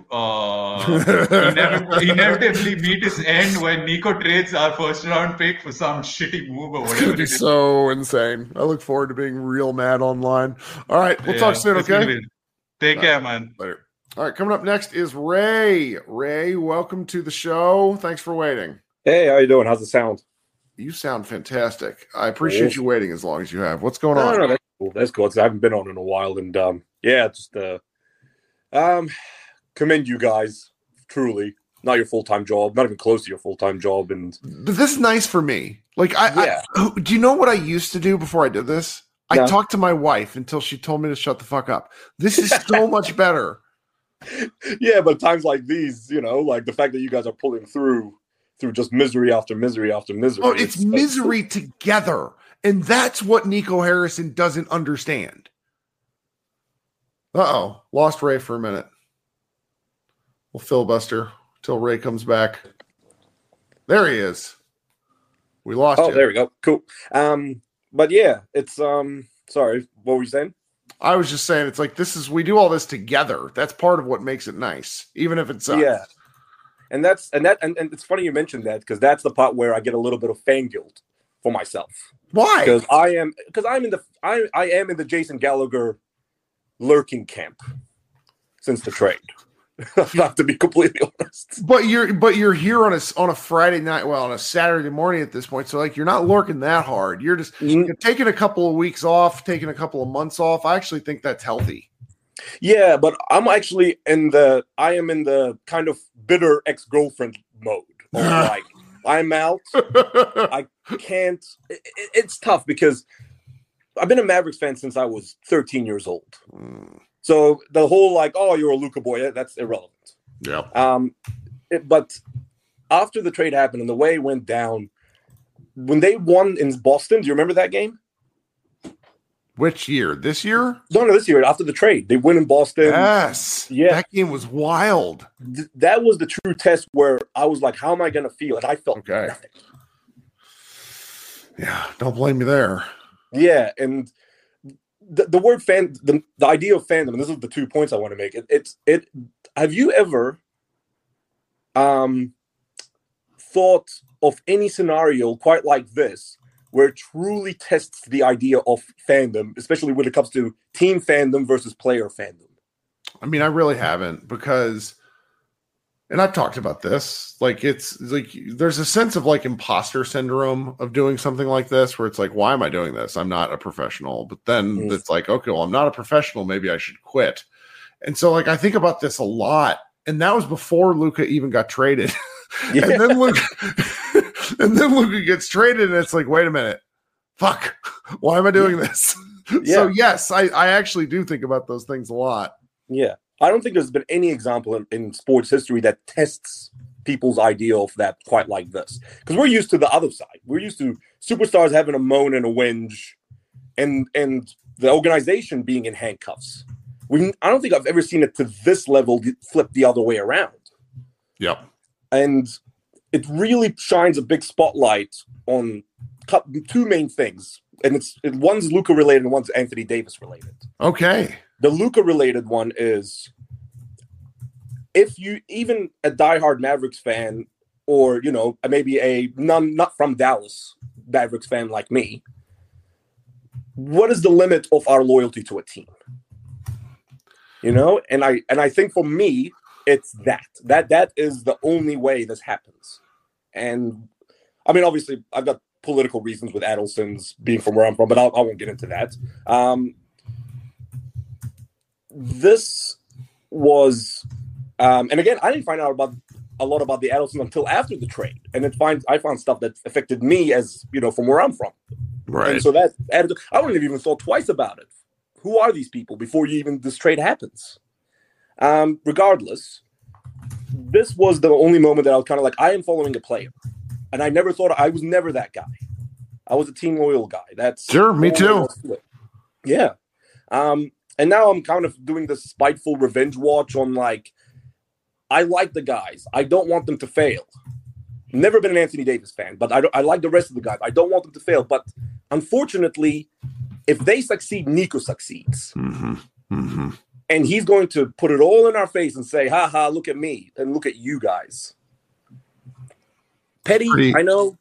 inevitably meet its end when Nico trades our first round pick for some shitty move or whatever. It's going to be so insane. I look forward to being real mad online. All right, we'll talk soon, okay? Take care, man. Later. All right, coming up next is Ray. Ray, welcome to the show. Thanks for waiting. Hey, how you doing? How's it sound? You sound fantastic. I appreciate you waiting as long as you have. What's going on? No, that's cool. That's cool. I haven't been on in a while, and just commend you guys. Truly, not your full-time job, not even close to your full-time job, but this is nice for me. Like, do you know what I used to do before I did this? I talked to my wife until she told me to shut the fuck up. This is so much better. Yeah, but times like these, like the fact that you guys are pulling through just misery after misery after misery. Oh, it's misery together. And that's what Nico Harrison doesn't understand. Uh-oh. Lost Ray for a minute. We'll filibuster till Ray comes back. There he is. We lost you. Oh, there we go. Cool. But yeah, it's sorry, what were you saying? I was just saying it's like we do all this together. That's part of what makes it nice, even if it sucks. Yeah. And it's funny you mentioned that, because that's the part where I get a little bit of fan guilt for myself. Why? Because I am in the Jason Gallagher lurking camp since the trade. I have to be completely honest. But you're here on a Friday night, on a Saturday morning at this point. So like you're not lurking that hard. You're just you're taking a couple of weeks off, taking a couple of months off. I actually think that's healthy. Yeah, but I'm actually in the kind of bitter ex-girlfriend mode. Like, I'm out. I can't. It's tough because I've been a Mavericks fan since I was 13 years old. So the whole you're a Luka boy, that's irrelevant. Yeah. But after the trade happened and the way it went down, when they won in Boston, do you remember that game? Which year? This year? No, this year. After the trade, they win in Boston. Yes. Yeah. That game was wild. That was the true test where I was like, how am I going to feel? And I felt nothing. Yeah, don't blame me there. Yeah, and the word fan, the idea of fandom, and this is the 2 points I want to make. Have you ever thought of any scenario quite like this, where it truly tests the idea of fandom, especially when it comes to team fandom versus player fandom? I mean, I really haven't, because, and I've talked about this, it's like there's a sense of imposter syndrome of doing something like this, where it's like, why am I doing this? I'm not a professional. But then it's like, okay, well, I'm not a professional. Maybe I should quit. And so I think about this a lot. And that was before Luka even got traded. Yeah. And then Luka gets traded, and it's like, wait a minute, fuck, why am I doing this? Yeah. So yes, I actually do think about those things a lot. Yeah, I don't think there's been any example in sports history that tests people's idea of that quite like this, because we're used to the other side. We're used to superstars having a moan and a whinge, and the organization being in handcuffs. I don't think I've ever seen it to this level flip the other way around. Yep. And it really shines a big spotlight on 2 main things. And one's Luka related and one's Anthony Davis related. Okay. The Luka related one is, if you, even a diehard Mavericks fan, or, maybe a not from Dallas Mavericks fan like me, what is the limit of our loyalty to a team? And I think for me, It's that is the only way this happens. And I mean, obviously, I've got political reasons with Adelson's being from where I'm from, but I won't get into that. This was, and again, I didn't find out about a lot about the Adelson until after the trade, and I found stuff that affected me as from where I'm from. Right. And so that I wouldn't have even thought twice about it. Who are these people before this trade happens? Regardless, this was the only moment that I was kind of like, I am following a player. And I never thought I was never that guy. I was a team loyal guy. That's sure, me too. Yeah. And now I'm kind of doing this spiteful revenge watch on I like the guys. I don't want them to fail. Never been an Anthony Davis fan, but I like the rest of the guys. I don't want them to fail. But unfortunately, if they succeed, Nico succeeds. Mm-hmm. Mm-hmm. And he's going to put it all in our face and say, ha ha, look at me and look at you guys. Petty, I know.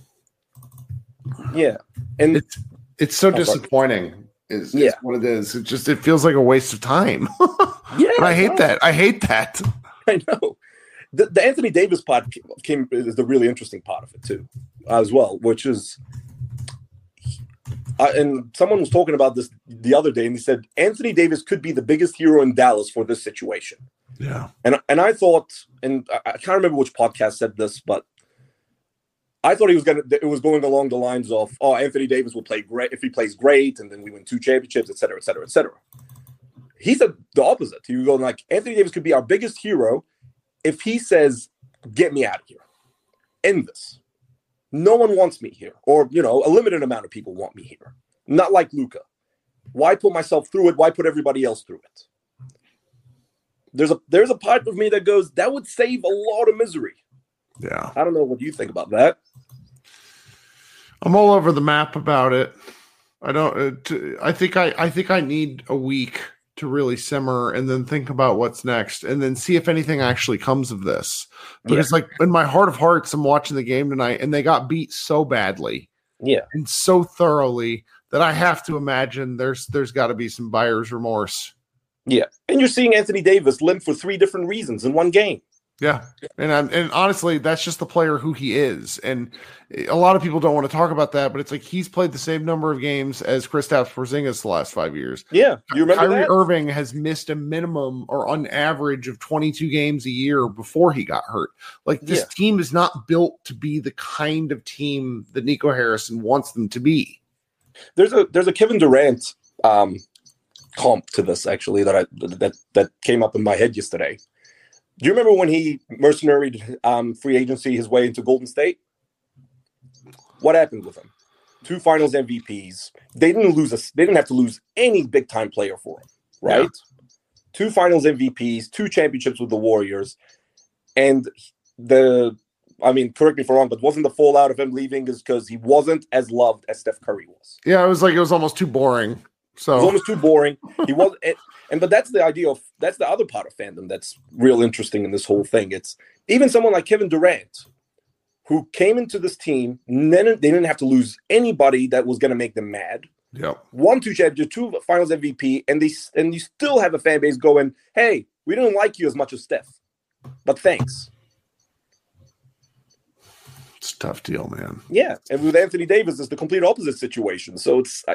Yeah. And it's so disappointing. Is what it is. It feels like a waste of time. Yeah. And I hate that. I know. The Anthony Davis part is the really interesting part of it too, as well, which is, and someone was talking about this the other day, and he said Anthony Davis could be the biggest hero in Dallas for this situation. Yeah. And I thought, and I can't remember which podcast said this, but I thought it was going along the lines of, Anthony Davis will play great if he plays great, and then we win 2 championships, et cetera, et cetera, et cetera. He said the opposite. He was going Anthony Davis could be our biggest hero if he says, get me out of here. End this. No one wants me here. Or, a limited amount of people want me here. Not like Luka. Why put myself through it? Why put everybody else through it? There's a part of me that goes, that would save a lot of misery. Yeah. I don't know what you think about that. I'm all over the map about it. I think I need a week to really simmer and then think about what's next and then see if anything actually comes of this. Because in my heart of hearts, I'm watching the game tonight and they got beat so badly. Yeah. And so thoroughly that I have to imagine there's got to be some buyer's remorse. Yeah. And you're seeing Anthony Davis limp for 3 different reasons in one game. Yeah. And honestly, that's just the player who he is. And a lot of people don't want to talk about that, but it's he's played the same number of games as Kristaps Porzingis the last 5 years. Yeah. You remember Kyrie that? Irving has missed a minimum or on average of 22 games a year before he got hurt. This team is not built to be the kind of team that Nico Harrison wants them to be. There's a Kevin Durant comp to this actually that came up in my head yesterday. Do you remember when he mercenaried free agency his way into Golden State? What happened with him? 2 Finals MVPs. They didn't have to lose any big time player for him, right? Yeah. 2 Finals MVPs, 2 championships with the Warriors, and correct me if I'm wrong, but wasn't the fallout of him leaving is because he wasn't as loved as Steph Curry was? Yeah, it was almost too boring. So it was almost too boring. He was. But that's the idea of that's the other part of fandom that's real interesting in this whole thing. It's even someone like Kevin Durant, who came into this team, they didn't have to lose anybody that was going to make them mad. Yeah, 1, 2 championships, 2 Finals MVP, and you still have a fan base going, "Hey, we didn't like you as much as Steph, but thanks." It's a tough deal, man. Yeah, and with Anthony Davis, it's the complete opposite situation. So it's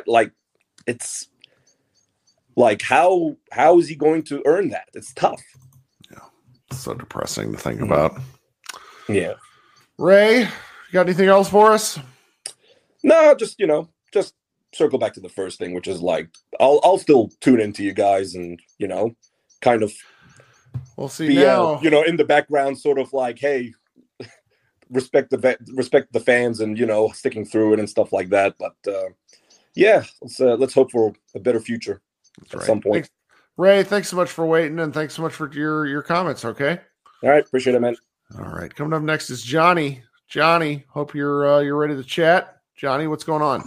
how is he going to earn that? It's tough. Yeah. It's so depressing to think about. Yeah. Ray, you got anything else for us? No, just circle back to the first thing, which is I'll still tune into you guys and, kind of we'll see now. In the background, sort of hey, respect the fans and, sticking through it and stuff like that. But let's hope for a better future. At some point. Thanks. Ray, thanks so much for waiting and thanks so much for your comments. Okay. All right. Appreciate it, man. All right. Coming up next is Johnny. Johnny, hope you're ready to chat. Johnny, what's going on?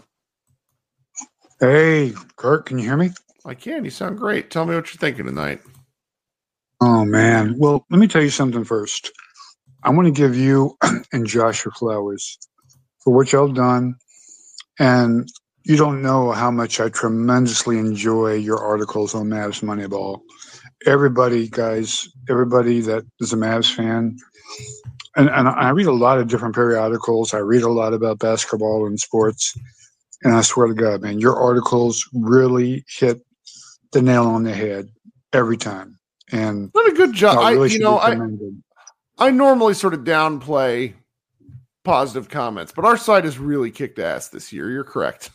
Hey, Kirk, can you hear me? I can. You sound great. Tell me what you're thinking tonight. Oh, man. Well, let me tell you something first. I want to give you and Josh your flowers for what y'all done. And you don't know how much I tremendously enjoy your articles on Mavs Moneyball. everybody, guys, everybody that is a Mavs fan, and I read a lot of different periodicals. I read a lot about basketball and sports, and I swear to God, man, your articles really hit the nail on the head every time. And what a good job! Really I normally sort of downplay positive comments, but our site has really kicked ass this year. You're correct.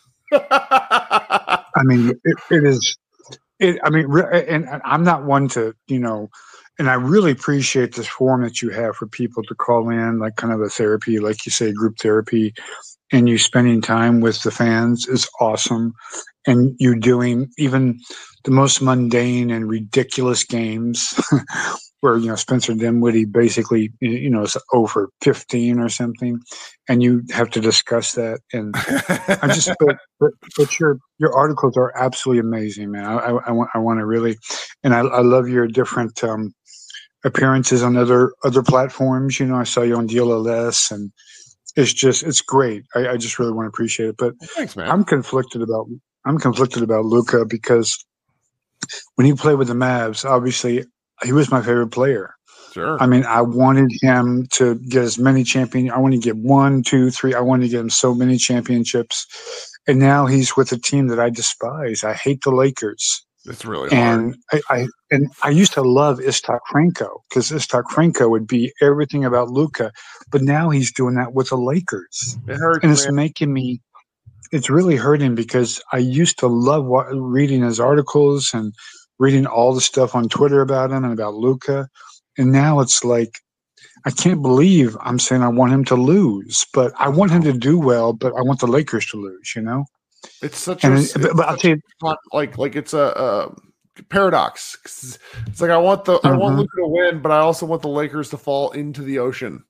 I mean, it is. I mean, and I'm not one to, and I really appreciate this forum that you have for people to call in, like kind of a therapy, like you say, group therapy, and you spending time with the fans is awesome. And you doing even the most mundane and ridiculous games where, Spencer Dinwiddie basically, is 0 for 15 or something, and you have to discuss that. And I just, but your articles are absolutely amazing, man. I want to really, and I love your different appearances on other platforms. I saw you on DLLS, and it's great. I just really want to appreciate it. But thanks, man. I'm conflicted about Luka because when he played with the Mavs, obviously he was my favorite player. Sure. I mean, I wanted him to get as many champions. I wanted to get 1, 2, 3. I wanted to get him so many championships. And now he's with a team that I despise. I hate the Lakers. It's really hard. And I used to love Istok Franco because Istok Franco would be everything about Luka, but now he's doing that with the Lakers. It hurts, and it's man. making me. It's really hurting because I used to love reading his articles and reading all the stuff on Twitter about him and about Luka. And now it's like, I can't believe I'm saying I want him to lose, but I want him to do well, but I want the Lakers to lose, It's such but I'll tell you, like it's a paradox. It's like I want Luka to win, but I also want the Lakers to fall into the ocean.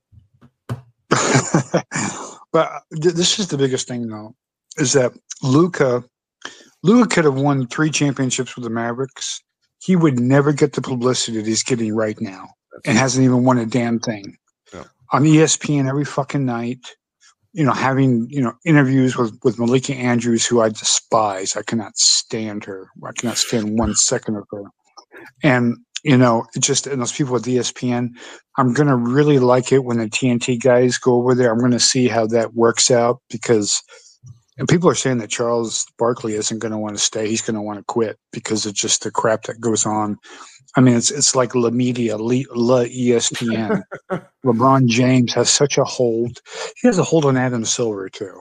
But this is the biggest thing, though, is that Luka could have won 3 championships with the Mavericks. He would never get the publicity that he's getting right now, and hasn't even won a damn thing. Yeah. On ESPN every fucking night, having interviews with Malika Andrews, who I despise. I cannot stand her. I cannot stand 1 second of her. And and those people at ESPN, I'm gonna really like it when the TNT guys go over there. I'm gonna see how that works out because. And people are saying that Charles Barkley isn't going to want to stay. He's going to want to quit because of just the crap that goes on. I mean, it's like La Media, La ESPN. LeBron James has such a hold. He has a hold on Adam Silver, too.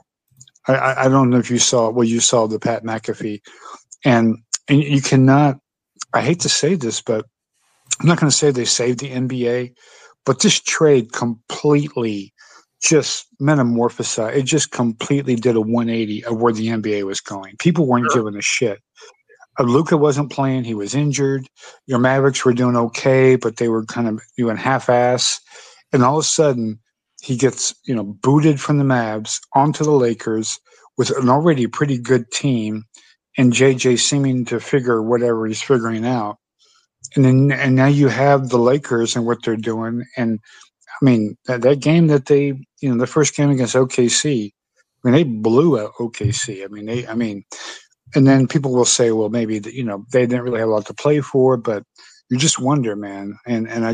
I don't know if you saw the Pat McAfee. And you cannot – I hate to say this, but I'm not going to say they saved the NBA, but this trade completely – just metamorphosed. It just completely did a 180 of where the NBA was going. People weren't giving a shit. Luka wasn't playing. He was injured. Your Mavericks were doing okay, but they were kind of doing half-ass. And all of a sudden, he gets booted from the Mavs onto the Lakers with an already pretty good team, and JJ seeming to figure whatever he's figuring out. And now you have the Lakers and what they're doing. And I mean, that game that they, the first game against OKC, I mean, they blew out OKC. I mean, and then people will say, well, maybe, they didn't really have a lot to play for, but you just wonder, man. And I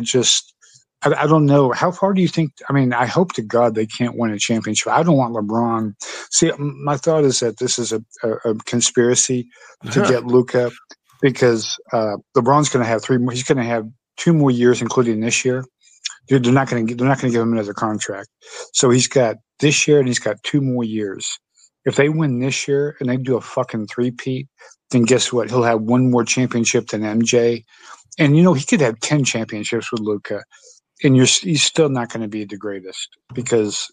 don't know. How far do you think, I hope to God they can't win a championship. I don't want LeBron. See, my thought is that this is a conspiracy to get Luka because LeBron's going to have 3 more. He's going to have 2 more years, including this year. They're not going to give him another contract. So he's got this year and he's got 2 more years. If they win this year and they do a fucking 3-peat, then guess what? He'll have 1 more championship than MJ. And, he could have 10 championships with Luka. And he's still not going to be the greatest because,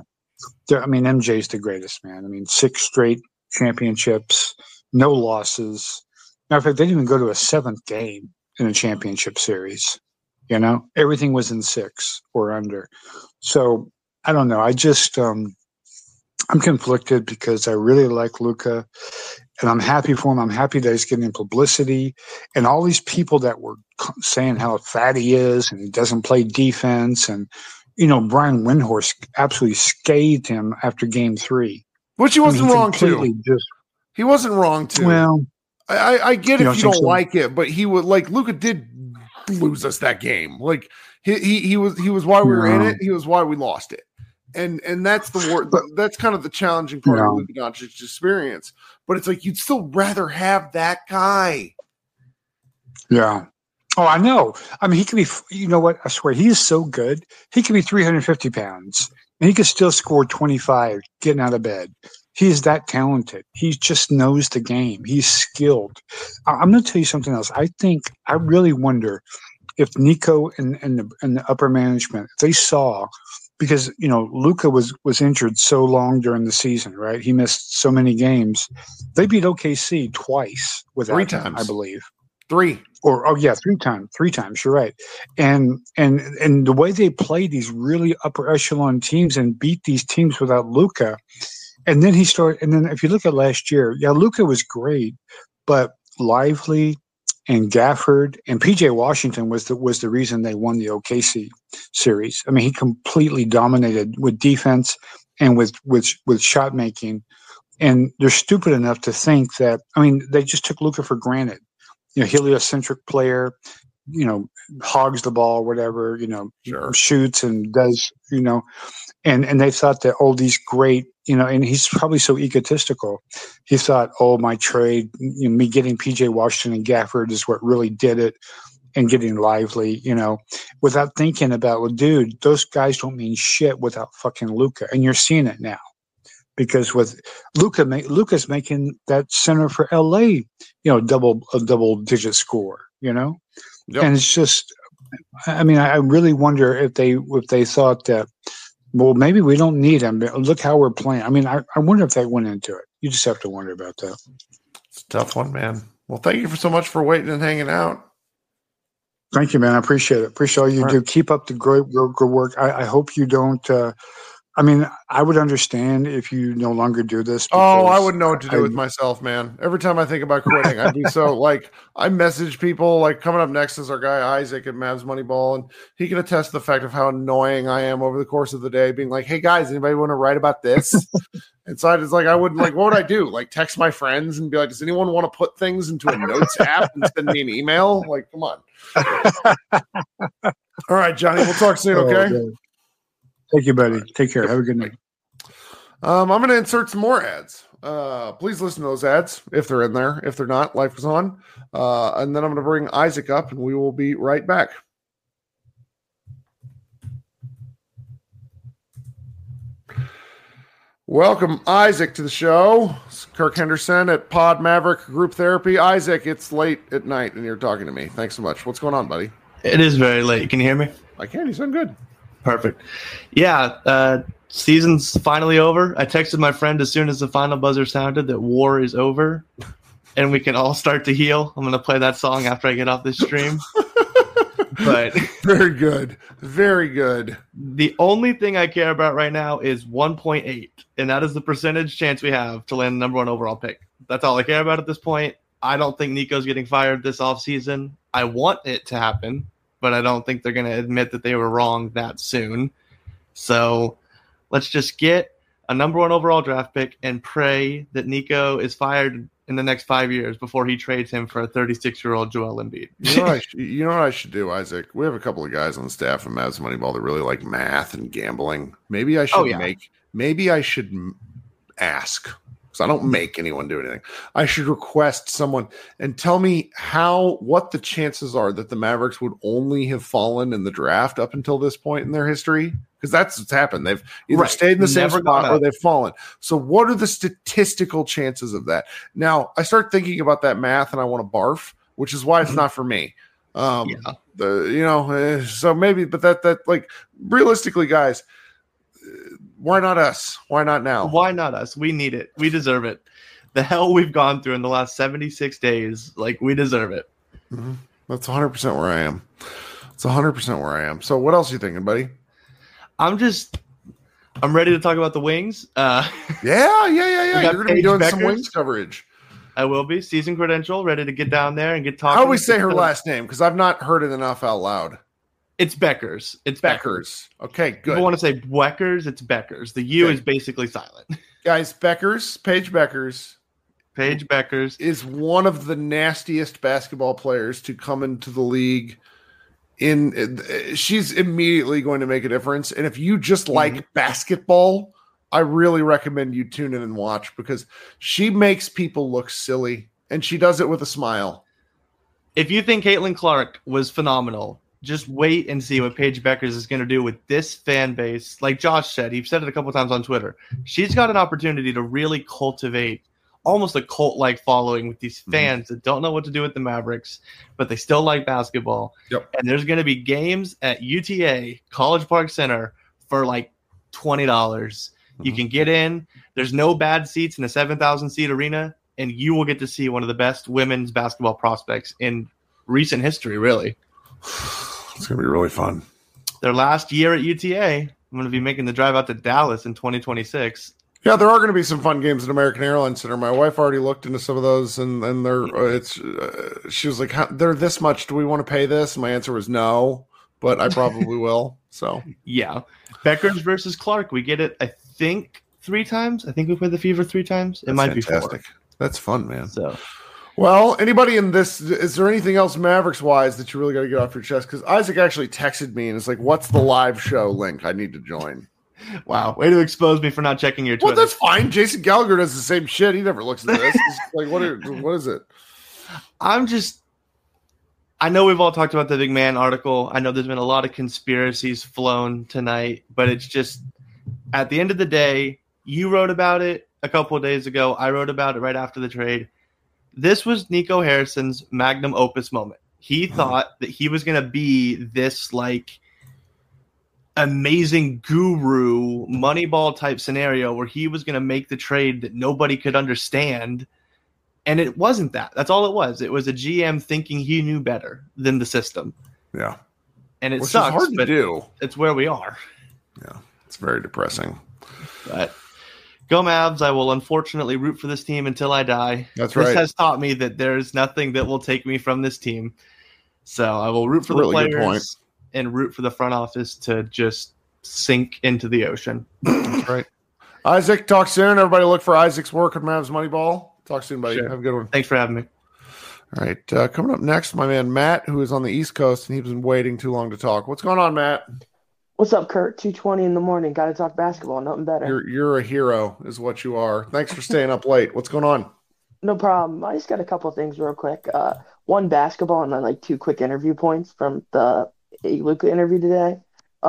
MJ's the greatest, man. 6 straight championships, no losses. Matter of fact, they didn't even go to a 7th game in a championship series. Everything was in 6 or under. So I don't know. I just, I'm conflicted because I really like Luka and I'm happy for him. I'm happy that he's getting publicity and all these people that were saying how fat he is and he doesn't play defense. And, Brian Windhorst absolutely scathed him after game 3. Which he wasn't wrong too. He wasn't wrong too. Well, I get if you don't like it, but he would Luka did lose us that game. Like he was why we were in it. He was why we lost it. And that's the word. That's kind of the challenging part of Luka Doncic's experience. But it's like you'd still rather have that guy. Yeah. Oh, I know. I mean, he could be. You know what? I swear, he is so good. He could be 350 pounds, and he could still score 25 getting out of bed. He's that talented. He just knows the game. He's skilled. I'm going to tell you something else. I really wonder if Nico and the upper management, if they saw, because Luka was injured so long during the season, right? He missed so many games. They beat OKC twice without 3 times, him, I believe. 3. 3 times. 3 times. You're right. And the way they play these really upper echelon teams and beat these teams without Luka. And then if you look at last year, Luka was great, but Lively and Gafford and PJ Washington was the reason they won the OKC series. I mean, he completely dominated with defense and with shot making. And they're stupid enough to think that, I mean, they just took Luka for granted. Heliocentric player, hogs the ball, whatever, shoots and does, and they thought that, these great, and he's probably so egotistical. He thought, my trade, me getting PJ Washington and Gafford is what really did it, and getting Lively, without thinking about, well, dude, those guys don't mean shit without fucking Luka. And you're seeing it now. Because with Luka's making that center for LA, a double digit score, Yep. And it's just, I mean, I really wonder if they thought that, well, maybe we don't need him. Look how we're playing. I mean, I wonder if they went into it. You just have to wonder about that. It's a tough one, man. Well, thank you so much for waiting and hanging out. Thank you, man. I appreciate it. Appreciate all you do. Keep up the great work. I hope you don't. I mean, I would understand if you no longer do this. I wouldn't know what to do with myself, man. Every time I think about quitting, I'd be so I message people coming up next is our guy Isaac at Mavs Moneyball, and he can attest to the fact of how annoying I am over the course of the day, being like, "Hey guys, anybody want to write about this?" And so it's I wouldn't what would I do? Text my friends and be like, "Does anyone want to put things into a notes app and send me an email?" Come on. All right, Johnny, we'll talk soon. Okay. Thank you, buddy. Take care. Have a good night. I'm going to insert some more ads. Please listen to those ads if they're in there. If they're not, life goes on. And then I'm going to bring Isaac up, and we will be right back. Welcome, Isaac, to the show. It's Kirk Henderson at Pod Maverick Group Therapy. Isaac, it's late at night, and you're talking to me. Thanks so much. What's going on, buddy? It is very late. Can you hear me? I can. You sound good. Perfect. Yeah, season's finally over. I texted my friend as soon as the final buzzer sounded that war is over and we can all start to heal. I'm going to play that song after I get off this stream. But very good. Very good. The only thing I care about right now is 1.8, and that is the percentage chance we have to land the number 1 overall pick. That's all I care about at this point. I don't think Nico's getting fired this offseason. I want it to happen, but I don't think they're going to admit that they were wrong that soon. So let's just get a number 1 overall draft pick and pray that Nico is fired in the next 5 years before he trades him for a 36-year-old Joel Embiid. You know what I should do, Isaac? We have a couple of guys on the staff of Mavs Moneyball that really like math and gambling. Maybe I should ask. I don't make anyone do anything. I should request someone and tell me what the chances are that the Mavericks would only have fallen in the draft up until this point in their history. Because that's what's happened. They've either stayed in the same spot or they've fallen. So what are the statistical chances of that? Now, I start thinking about that math and I want to barf, which is why it's not for me. So maybe, but that realistically, guys, why not us? Why not now? Why not us? We need it. We deserve it. The hell we've gone through in the last 76 days, we deserve it. Mm-hmm. That's 100% where I am. It's 100% where I am. So what else are you thinking, buddy? I'm ready to talk about the Wings. Yeah. You're going to be doing some Wings coverage. I will be. Season credential, ready to get down there and get talking. How do we say her last name? Because I've not heard it enough out loud. It's Beckers. It's Beckers. Okay, good. People want to say Weckers. It's Beckers. The U is basically silent. Guys, Paige Beckers. Paige Beckers is one of the nastiest basketball players to come into the league she's immediately going to make a difference. And if you just like basketball, I really recommend you tune in and watch, because she makes people look silly and she does it with a smile. If you think Caitlin Clark was phenomenal, just wait and see what Paige Beckers is going to do with this fan base. Like Josh said, he said it a couple times on Twitter. She's got an opportunity to really cultivate almost a cult-like following with these fans that don't know what to do with the Mavericks, but they still like basketball. Yep. And there's going to be games at UTA, College Park Center, for like $20. You can get in. There's no bad seats in a 7,000-seat arena, and you will get to see one of the best women's basketball prospects in recent history, really. It's going to be really fun. Their last year at UTA, I'm going to be making the drive out to Dallas in 2026. Yeah, there are going to be some fun games at American Airlines Center. My wife already looked into some of those, and they're she was like, "They're this much. Do we want to pay this?" And my answer was no, but I probably will. So yeah, Beckers versus Clark. We get it. I think 3 times. I think we played the Fever 3 times. It might fantastic. Be 4. That's fun, man. So, well, anybody in this? Is there anything else Mavericks wise that you really got to get off your chest? Because Isaac actually texted me and it's like, "What's the live show link? I need to join." Wow, way to expose me for not checking your Twitter. Well, that's fine. Jason Gallagher does the same shit. He never looks at this. He's like, what is it? I know we've all talked about the big man article. I know there's been a lot of conspiracies flown tonight, but it's just, at the end of the day, you wrote about it a couple of days ago. I wrote about it right after the trade. This was Nico Harrison's magnum opus moment. He thought that he was going to be this, like, amazing guru Moneyball type scenario where he was going to make the trade that nobody could understand, and it wasn't that. That's all it was. It was a GM thinking he knew better than the system. Yeah, and it Which sucks. is hard to do. It's where we are. Yeah, it's very depressing. But go Mavs! I will unfortunately root for this team until I die. That's right. This has taught me that there's nothing that will take me from this team. So I will root for the players and root for the front office to just sink into the ocean. That's right. Isaac, talk soon. Everybody look for Isaac's work at Mavs Moneyball. Talk soon, buddy. Sure. Have a good one. Thanks for having me. All right. Coming up next, my man Matt, who is on the East Coast, and he's been waiting too long to talk. What's going on, Matt? What's up, Kurt? 2:20 in the morning. Got to talk basketball. Nothing better. You're a hero, is what you are. Thanks for staying up late. What's going on? No problem. I just got a couple of things real quick. One, basketball, and then like 2 quick interview points from the Luka interview today.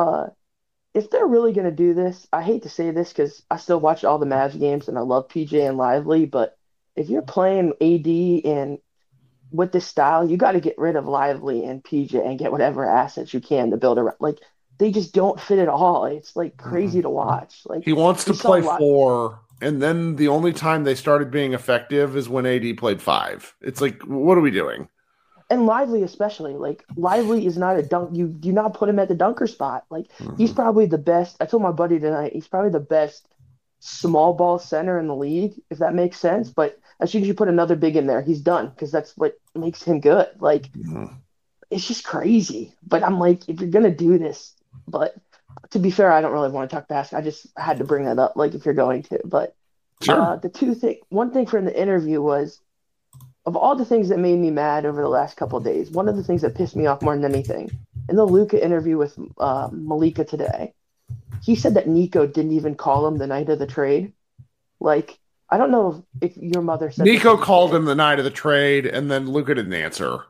If they're really going to do this, I hate to say this because I still watch all the Mavs games and I love PJ and Lively, but if you're playing AD and with this style, you got to get rid of Lively and PJ and get whatever assets you can to build around. Like, they just don't fit at all. It's like crazy to watch. Like, he wants to play 4, and then the only time they started being effective is when AD played 5. It's like, what are we doing? And Lively especially. Like, Lively is not a dunk. You do not put him at the dunker spot. Like, he's probably the best. I told my buddy tonight, he's probably the best small ball center in the league, if that makes sense. But as soon as you put another big in there, he's done because that's what makes him good. Like, it's just crazy. But I'm like, if you're going to do this, but to be fair, I don't really want to talk basketball. I just had to bring that up, like, if you're going to. But sure. One thing from the interview was, of all the things that made me mad over the last couple of days, one of the things that pissed me off more than anything, in the Luka interview with Malika today, he said that Nico didn't even call him the night of the trade. Like, I don't know if your mother said Nico called him the night of the trade, and then Luka didn't answer.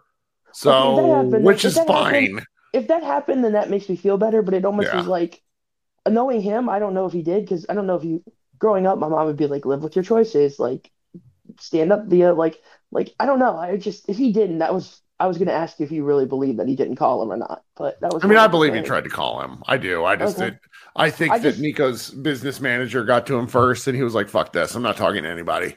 So, which is fine. If that happened, then that makes me feel better, but it almost was like, knowing him, I don't know if he did, because I don't know if you, growing up, my mom would be like, live with your choices, like, stand up via, like, I don't know. If he didn't, I was going to ask you if you really believe that he didn't call him or not, but that was. I mean, I believe he tried to call him. I do. I just did. I think that Nico's business manager got to him first, and he was like, fuck this. I'm not talking to anybody.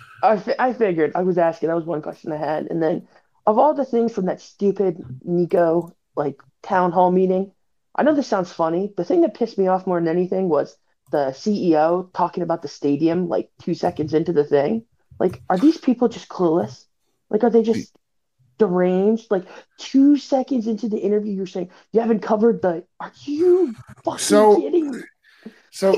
I figured. I was asking. That was one question I had. And then, of all the things from that stupid Nico, like, town hall meeting, I know this sounds funny. The thing that pissed me off more than anything was the CEO talking about the stadium, like, 2 seconds into the thing. Like, are these people just clueless? Like, are they just deranged? Like, 2 seconds into the interview, you're saying you haven't covered the. Are you fucking kidding me? So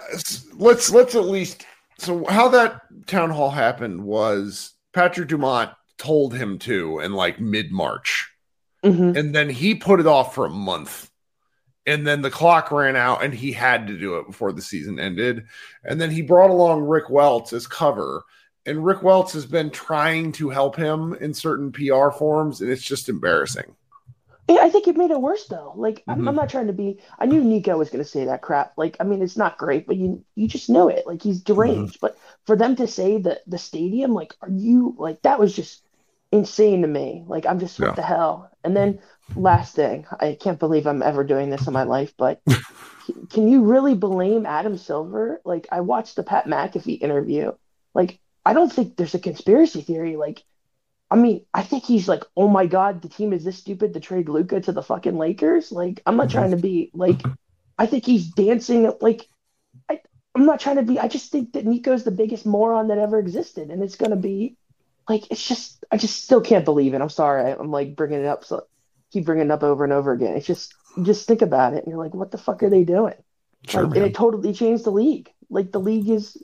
let's at least. So how that town hall happened was Patrick Dumont told him to in like mid-March, And then he put it off for a month. And then the clock ran out and he had to do it before the season ended. And then he brought along Rick Welts as cover. And Rick Welts has been trying to help him in certain PR forms, and it's just embarrassing. I think it made it worse, though. Like, I'm not trying to be – I knew Nico was going to say that crap. Like, I mean, it's not great, but you just know it. Like, he's deranged. But for them to say that the stadium, like, are you – like, that was just insane to me. Like, I'm just, what the hell? And then last thing, I can't believe I'm ever doing this in my life, but can you really blame Adam Silver? Like, I watched the Pat McAfee interview. Like, I don't think there's a conspiracy theory. Like, I mean, I think he's like, oh my God, the team is this stupid to trade Luka to the fucking Lakers. Like, I'm not trying to be like, I think he's dancing. Like, I'm not trying to be, I just think that Nico's the biggest moron that ever existed. And it's going to be like, it's just, I just still can't believe it. I'm sorry. I'm like bringing it up. So keep bringing it up over and over again. It's just, you just think about it and you're like, what the fuck are they doing? Sure, like, and it totally changed the league. Like, the league is,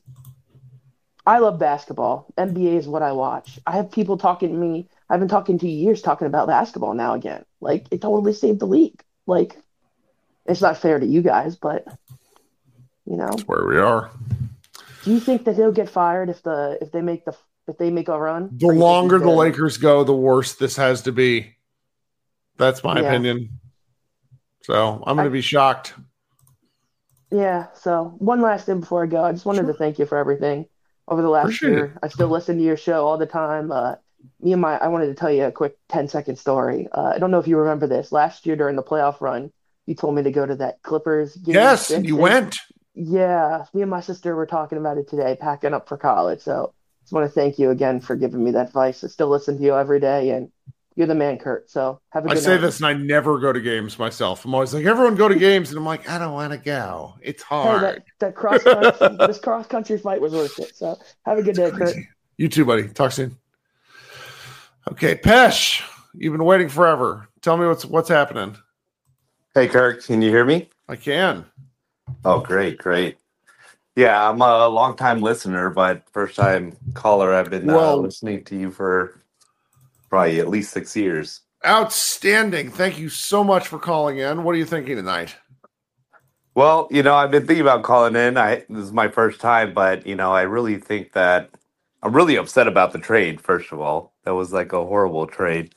I love basketball. NBA is what I watch. I have people talking to me. I've been talking 2 years talking about basketball now again. Like, it totally saved the league. Like, it's not fair to you guys, but, you know. That's where we are. Do you think that he'll get fired if they make a run? The longer the Lakers go, the worse this has to be. That's my opinion. So I'm going to be shocked. Yeah. So one last thing before I go, I just wanted to thank you for everything. Over the last year, I still listen to your show all the time. I wanted to tell you a quick 10-second story. I don't know if you remember this. Last year during the playoff run, you told me to go to that Clippers game. Yes, and you went. Yeah, me and my sister were talking about it today, packing up for college. So just want to thank you again for giving me that advice. I still listen to you every day, and you're the man, Kurt. So have a good night. I say this, and I never go to games myself. I'm always like, everyone go to games, and I'm like, I don't want to go. It's hard. Hey, that cross country, this cross country fight was worth it. So have a good day, Kurt. You too, buddy. Talk soon. Okay, Pesh, you've been waiting forever. Tell me what's happening. Hey, Kirk, can you hear me? I can. Oh, great. Yeah, I'm a long-time listener, but first-time caller. I've been listening to you for probably at least 6 years. Outstanding. Thank you so much for calling in. What are you thinking tonight? Well, I've been thinking about calling in. This is my first time, but, I really think that I'm really upset about the trade, first of all. That was like a horrible trade.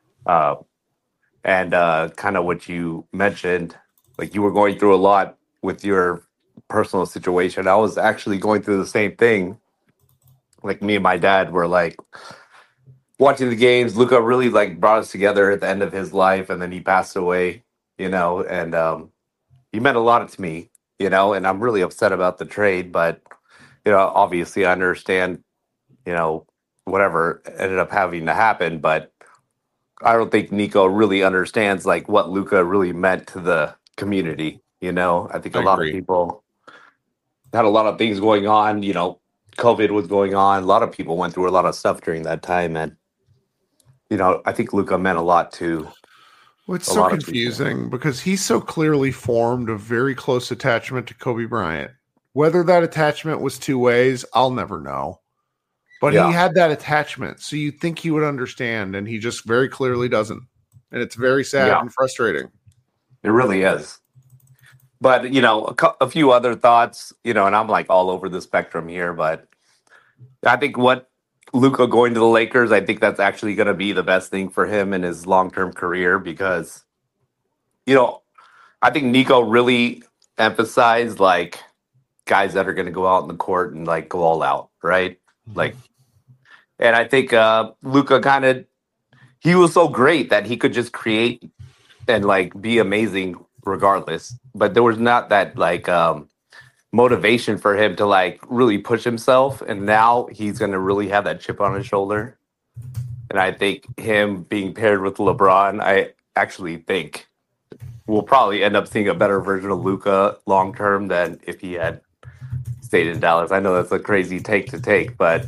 And kind of what you mentioned, like you were going through a lot with your personal situation. I was actually going through the same thing. Like me and my dad were like watching the games. Luka really like brought us together at the end of his life, and then he passed away, and he meant a lot to me, and I'm really upset about the trade, but, obviously I understand, whatever ended up having to happen, but I don't think Nico really understands like what Luka really meant to the community. I think a lot of people had a lot of things going on, COVID was going on. A lot of people went through a lot of stuff during that time. And, I think Luka meant a lot to. Well, it's so confusing because he so clearly formed a very close attachment to Kobe Bryant. Whether that attachment was two ways, I'll never know. But he had that attachment. So you'd think he would understand, and he just very clearly doesn't. And it's very sad and frustrating. It really is. But, a few other thoughts, and I'm like all over the spectrum here, but I think Luka going to the Lakers, I think that's actually going to be the best thing for him in his long-term career because, I think Nico really emphasized like guys that are going to go out in the court and like go all out, right? Mm-hmm. Like, and I think Luka he was so great that he could just create and like be amazing regardless. But there was not that like motivation for him to like really push himself. And now he's going to really have that chip on his shoulder. And I think him being paired with LeBron, I actually think we'll probably end up seeing a better version of Luka long term than if he had stayed in Dallas. I know that's a crazy take to take, but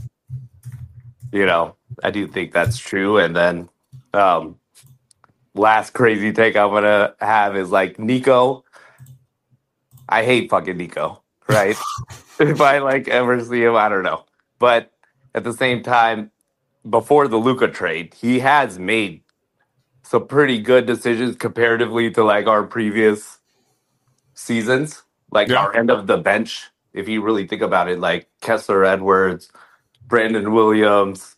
I do think that's true. And then last crazy take I'm going to have is like Nico. I hate fucking Nico, right? If I like ever see him, I don't know. But at the same time, before the Luka trade, he has made some pretty good decisions comparatively to like our previous seasons. Like our end of the bench, if you really think about it, like Kessler Edwards, Brandon Williams,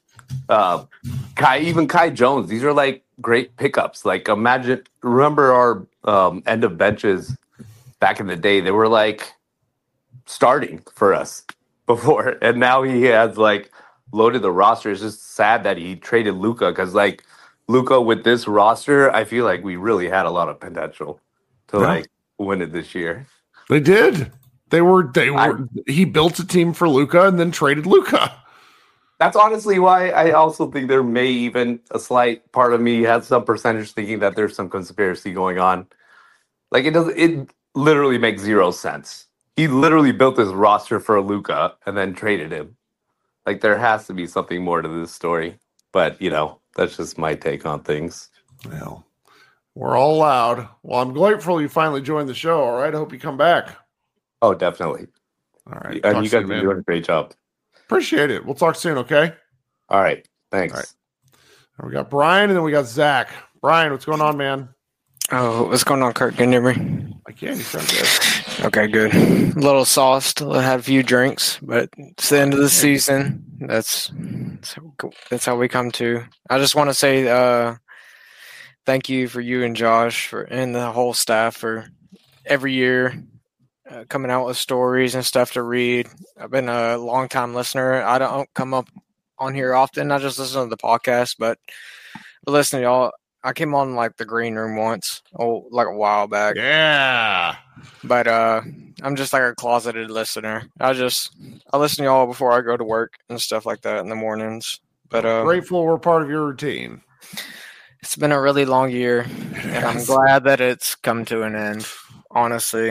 Kai Jones. These are like great pickups. Like remember our end of benches back in the day? They were like starting for us before, and now he has like loaded the roster. It's just sad that he traded Luka, because like Luka with this roster, I feel like we really had a lot of potential to like win it this year. They did. He built a team for Luka and then traded Luka. That's honestly why I also think there may even a slight part of me has some percentage thinking that there's some conspiracy going on. Like it literally makes zero sense. He literally built this roster for Luka and then traded him. Like there has to be something more to this story. But that's just my take on things. Well, we're all loud. Well, I'm grateful you finally joined the show. All right. I hope you come back. Oh, definitely. All right. And you guys are doing a great job. Appreciate it. We'll talk soon, okay? All right. Thanks. All right. We got Brian and then we got Zach. Brian, what's going on, man? Oh, what's going on, Kurt? Can you hear me? I can. You sound good. Okay, good. A little sauced. I had a few drinks, but it's the end of the season. That's how we come to. I just want to say thank you for you and Josh and the whole staff for every year coming out with stories and stuff to read. I've been a long-time listener. I don't come up on here often. I just listen to the podcast, but listen to y'all. I came on like the green room once, like a while back. Yeah. But I'm just like a closeted listener. I listen to y'all before I go to work and stuff like that in the mornings. But grateful we're part of your routine. It's been a really long year, and I'm glad that it's come to an end. Honestly,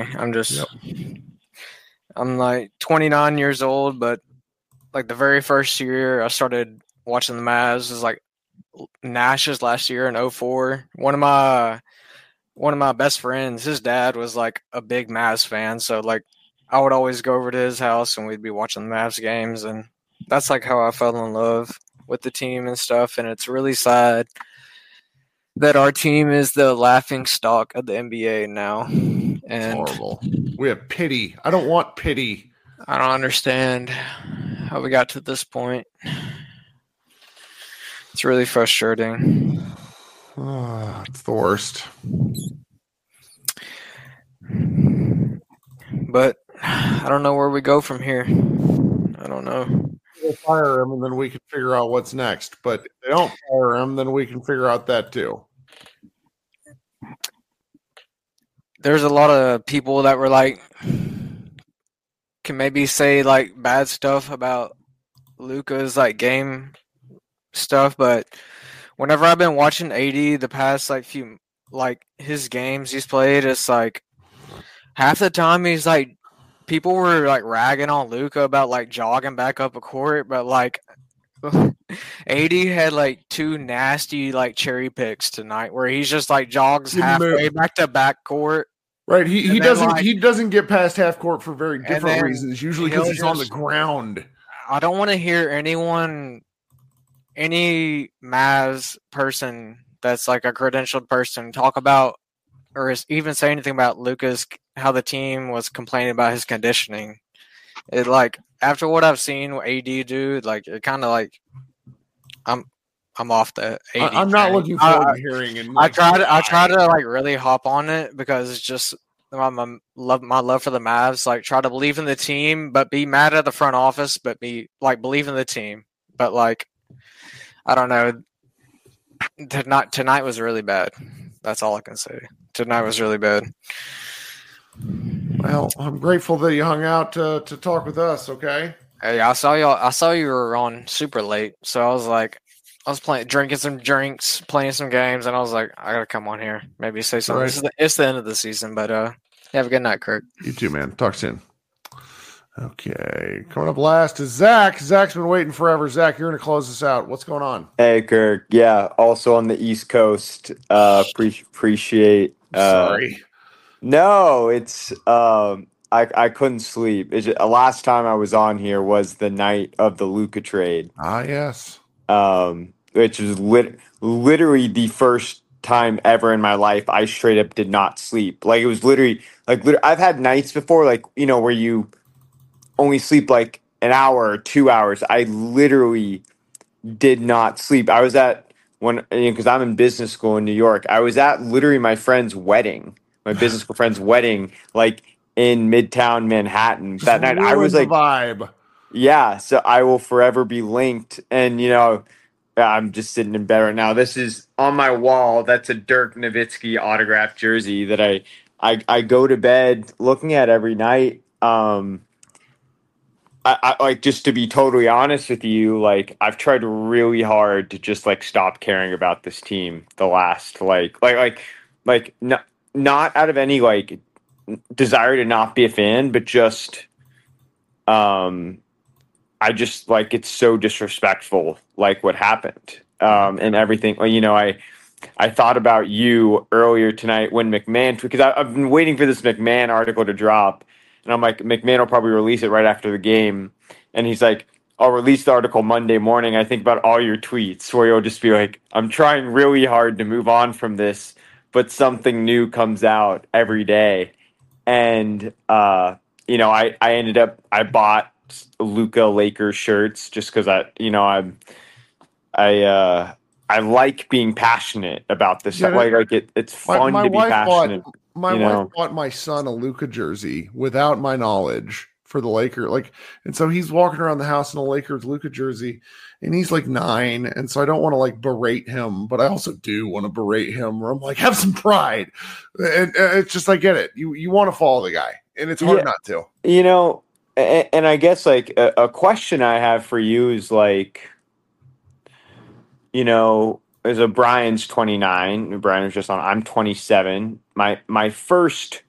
I'm like 29 years old, but like the very first year I started watching the Mavs is like Nash's last year in 2004. One of my best friends, his dad was like a big Mavs fan, so like I would always go over to his house and we'd be watching the Mavs games, and that's like how I fell in love with the team and stuff. And it's really sad that our team is the laughing stock of the NBA now. And it's horrible. We have pity. I don't want pity. I don't understand how we got to this point. It's really frustrating. It's the worst. But I don't know where we go from here. I don't know. We'll fire him, and then we can figure out what's next. But if they don't fire him, then we can figure out that too. There's a lot of people that were like, can maybe say like bad stuff about Luka's like game stuff, but whenever I've been watching AD the past like few like his games he's played, it's like half the time he's like people were like ragging on Luka about like jogging back up a court, but like AD had like two nasty like cherry picks tonight where he's just like jogs halfway back to back court. Right, he doesn't get past half court for very different reasons. Usually because he's on the ground. I don't want to hear any Mavs person that's like a credentialed person talk about or even say anything about Luka's, how the team was complaining about his conditioning. It like after what I've seen AD do, like it kind of like I'm off the AD. I'm not looking forward to hearing. And I try to like really hop on it because it's just my love for the Mavs. Like try to believe in the team, but be mad at the front office, but be like believe in the team. But like I don't know. Tonight was really bad. That's all I can say. Tonight was really bad. Well, I'm grateful that you hung out to talk with us. Okay. Hey, I saw you were on super late, so I was drinking some drinks, playing some games, and I was like, I gotta come on here, maybe say something. Right. It's the end of the season, but have a good night, Kurt. You too, man. Talk soon. Okay, coming up last is Zach. Zach's been waiting forever. Zach, you're going to close this out. What's going on? Hey, Kirk. Yeah, also on the East Coast. Appreciate. Sorry. No, it's I couldn't sleep. Last time I was on here was the night of the Luka trade. Ah, yes. Which was literally the first time ever in my life I straight up did not sleep. Like it was literally I've had nights before, like, you know, where you only sleep like an hour or 2 hours. I literally did not sleep. I was at because I'm in business school in New York. I was at literally my business school friend's wedding, like in Midtown Manhattan that night. I was like, vibe. Yeah, so I will forever be linked. And, you know, I'm just sitting in bed right now. This is on my wall. That's a Dirk Nowitzki autographed jersey that I go to bed looking at every night. I like, just to be totally honest with you, like I've tried really hard to just like stop caring about this team the last not out of any like desire to not be a fan, but just I just like it's so disrespectful, like what happened and everything. You know, I thought about you earlier tonight when McMahon, because I've been waiting for this McMahon article to drop, and I'm like, McMahon will probably release it right after the game, and he's like, I'll release the article Monday morning. I think about all your tweets where you'll just be like, I'm trying really hard to move on from this, but something new comes out every day, and you know, I bought Luka Lakers shirts just because I like being passionate about this. It's fun to be passionate. My wife bought my son a Luka jersey without my knowledge for the Lakers. And so he's walking around the house in a Lakers Luka jersey, and he's like 9. And so I don't want to like berate him, but I also do want to berate him where I'm like, have some pride. And it's just, I get it. You want to follow the guy, and it's hard not to. You know, and I guess like a question I have for you is like, you know, as a Brian's 29, Brian was just on, I'm 27. My first,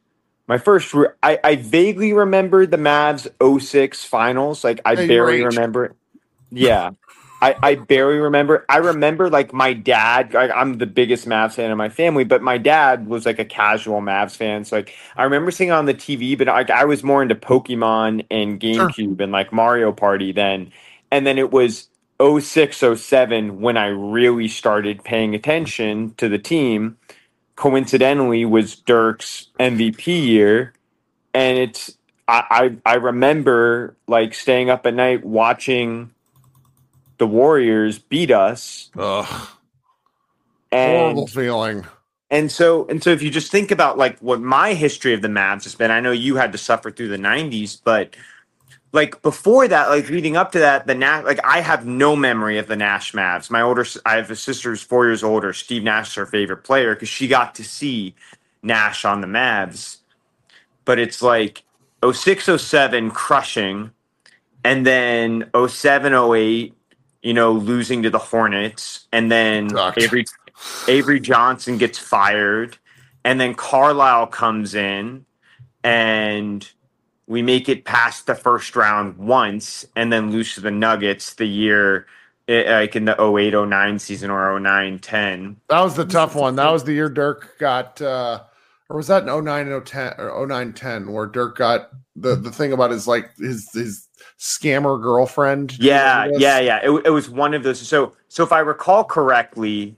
I vaguely remember the Mavs 06 finals. Like I barely remember it. Yeah. I barely remember. I remember like my dad, I'm the biggest Mavs fan in my family, but my dad was like a casual Mavs fan. So like I remember seeing it on the TV, but I was more into Pokemon and GameCube and like Mario Party then. And then it was 06, 07 when I really started paying attention to the team. Coincidentally was Dirk's MVP year. And I remember like staying up at night watching the Warriors beat us. Ugh. Horrible feeling. And so if you just think about like what my history of the Mavs has been, I know you had to suffer through the 90s, but like before that, like leading up to that, I have no memory of the Nash Mavs. I have a sister who's 4 years older. Steve Nash is her favorite player because she got to see Nash on the Mavs. But it's like 06, 07 crushing, and then 07, 08, you know, losing to the Hornets, and then Avery Johnson gets fired, and then Carlisle comes in, and we make it past the first round once, and then lose to the Nuggets the year, like in the 08, 09 season or 09, 10. That was the tough one. That was the year Dirk got, or was that in 09, 10 or 09, 10, where Dirk got the thing about his scammer girlfriend? Yeah. It was one of those. So if I recall correctly,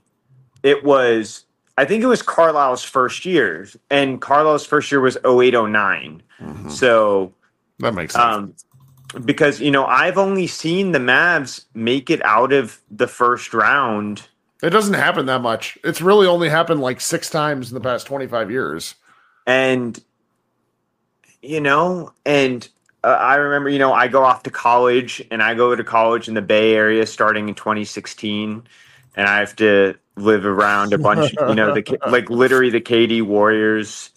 I think it was Carlisle's first year, and Carlisle's first year was 08, 09. Mm-hmm. So that makes sense. Because, you know, I've only seen the Mavs make it out of the first round. It doesn't happen that much. It's really only happened like 6 times in the past 25 years. And, you know, I remember, you know, I go off to college, and I go to college in the Bay Area starting in 2016, and I have to live around a bunch, you know, literally the KD Warriors.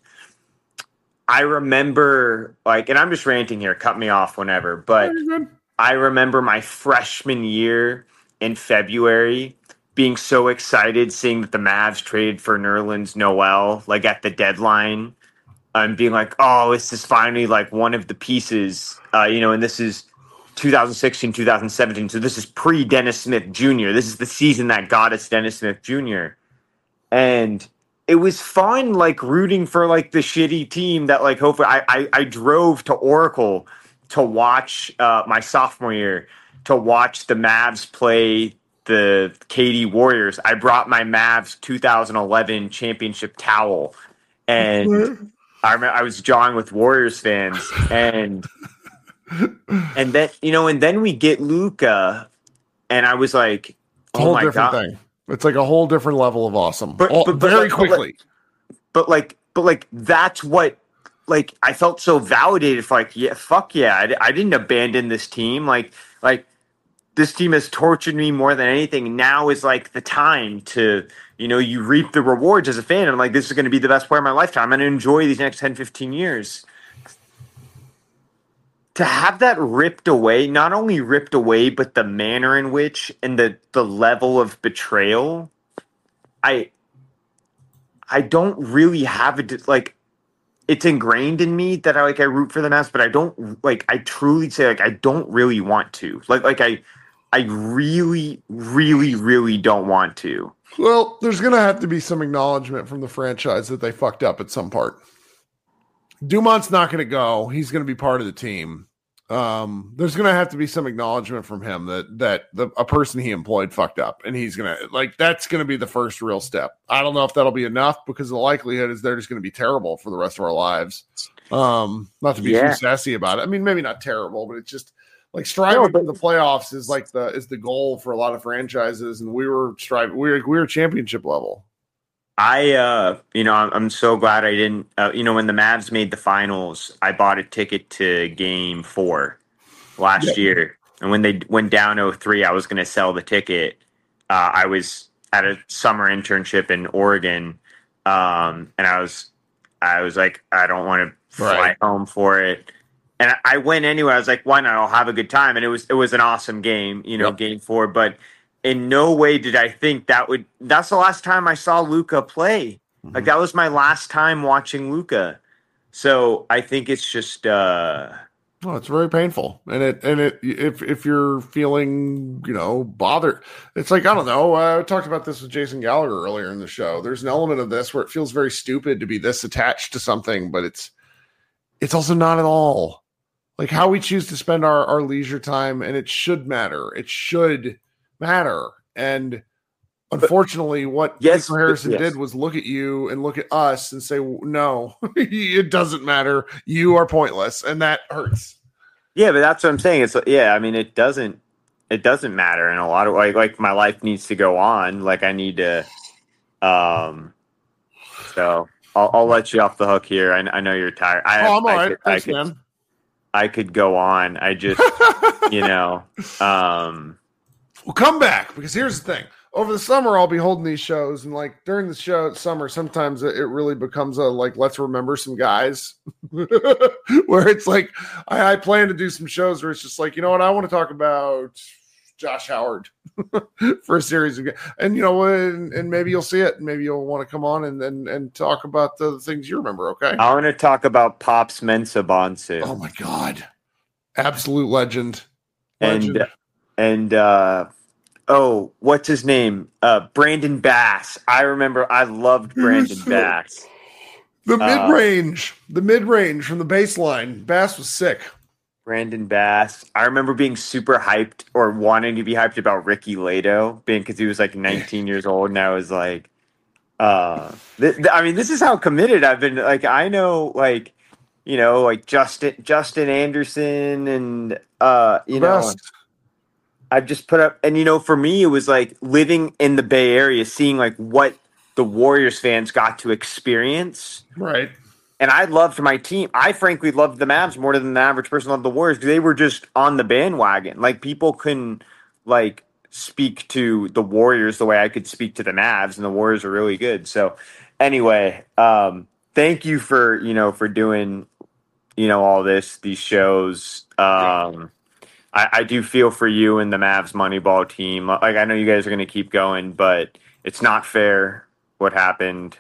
I remember, like, and I'm just ranting here, cut me off whenever, but I remember my freshman year in February being so excited seeing that the Mavs traded for Nerlens Noel, like at the deadline, and being like, oh, this is finally like one of the pieces, you know, and this is 2016, 2017. So this is pre-Dennis Smith Jr. This is the season that got us Dennis Smith Jr. And it was fun, like rooting for like the shitty team that like hopefully I drove to Oracle to watch my sophomore year, to watch the Mavs play the KD Warriors, I brought my Mavs 2011 championship towel, and I remember I was jawing with Warriors fans, and then and then we get Luka, and I was like, it's a whole different thing. It's like a whole different level of awesome, but very quickly. But that's what. Like, I felt so validated for yeah, fuck yeah, I didn't abandon this team. Like this team has tortured me more than anything. Now is like the time to, you reap the rewards as a fan. I'm like, this is going to be the best part of my lifetime. I'm going to enjoy these next 10, 15 years. To have that ripped away, not only ripped away, but the manner in which and the level of betrayal, I don't really have it, like, it's ingrained in me that I root for the Mavs, but I don't I truly say I don't really want to. I really, really, really don't want to. Well, there's gonna have to be some acknowledgement from the franchise that they fucked up at some part. Dumont's not gonna go. He's gonna be part of the team. There's gonna have to be some acknowledgement from him that a person he employed fucked up, and he's gonna that's gonna be the first real step. I don't know if that'll be enough because the likelihood is they're just gonna be terrible for the rest of our lives. Not to be too sassy about it. I mean, maybe not terrible, but it's just like striving for the playoffs is the goal for a lot of franchises, and we were striving. We were championship level. I'm so glad I didn't, when the Mavs made the finals, I bought a ticket to game 4 last year. And when they went down 0-3, I was going to sell the ticket. I was at a summer internship in Oregon. And I was like, I don't want to fly home for it. And I went anyway. I was like, why not? I'll have a good time. And it was an awesome game, game 4, but in no way did I think that's the last time I saw Luka play. Mm-hmm. Like that was my last time watching Luka. So I think it's just it's very painful. And if you're feeling, bothered, it's like, I don't know. I talked about this with Jason Gallagher earlier in the show. There's an element of this where it feels very stupid to be this attached to something, but it's also not at all. Like how we choose to spend our leisure time, and it should matter. It should matter. And unfortunately, what Nico Harrison did was look at you and look at us and say, no, it doesn't matter. You are pointless. And that hurts. Yeah, but that's what I'm saying. It doesn't matter in a lot of like my life needs to go on. Like I need to, so I'll let you off the hook here. I know you're tired. I'm all right. Thanks, man. I could go on. I just, We'll come back because here's the thing. Over the summer, I'll be holding these shows, and like during the summer, sometimes it really becomes a let's remember some guys, where it's like I plan to do some shows where it's just like, what, I want to talk about Josh Howard for a series of, and and maybe you'll see it, and maybe you'll want to come on and talk about the things you remember. Okay, I want to talk about Pops Mensah Bonsu. Oh my God, absolute legend. And what's his name? Brandon Bass. I remember I loved Brandon Bass. The mid-range from the baseline. Bass was sick. Brandon Bass. I remember being super hyped or wanting to be hyped about Ricky Lato because he was like 19 years old, and I was like, this is how committed I've been. Like I know, like Justin Anderson and I've just put up, and for me, it was like living in the Bay Area, seeing like what the Warriors fans got to experience. Right. And I loved my team. I frankly loved the Mavs more than the average person loved the Warriors because they were just on the bandwagon. Like people couldn't speak to the Warriors the way I could speak to the Mavs, and the Warriors are really good. So anyway, thank you for doing, all these shows. I do feel for you and the Mavs Moneyball team. Like I know you guys are going to keep going, but it's not fair what happened.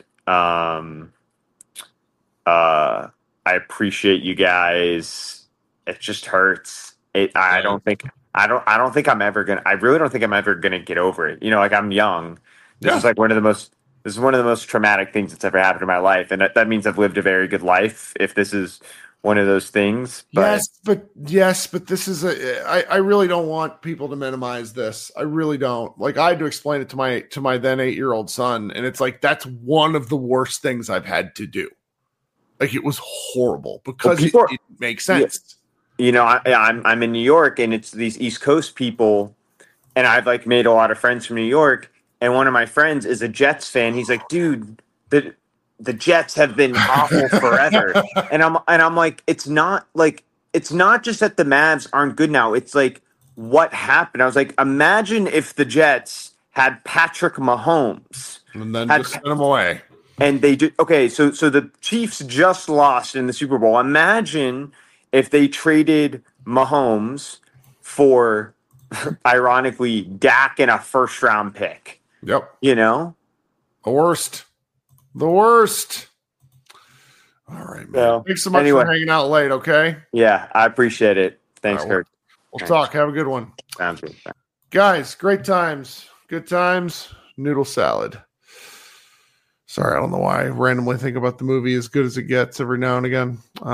I appreciate you guys. It just hurts. I don't think I'm ever gonna. I really don't think I'm ever gonna get over it. I'm young. This is one of the most traumatic things that's ever happened in my life, and that means I've lived a very good life. If this is one of those things. But Yes, but this is I really don't want people to minimize this. I really don't. Like, I had to explain it to my then 8-year-old son, and it's like that's one of the worst things I've had to do. Like, it was horrible because it makes sense. You know, I'm in New York, and it's these East Coast people, and I've like made a lot of friends from New York. And one of my friends is a Jets fan. He's like, dude, the Jets have been awful forever. And I'm like, it's not just that the Mavs aren't good now. It's like, what happened? I was like, imagine if the Jets had Patrick Mahomes and then just sent him away. And they did. Okay, so the Chiefs just lost in the Super Bowl. Imagine if they traded Mahomes for, ironically, Dak and a first-round pick. Yep. You know? The worst. All right, man. So, thanks so much for hanging out late, okay? Yeah, I appreciate it. Thanks, Kurt. We'll talk. Have a good one. Sounds good. Guys, great times. Good times. Noodle salad. Sorry, I don't know why I randomly think about the movie As Good as It Gets every now and again.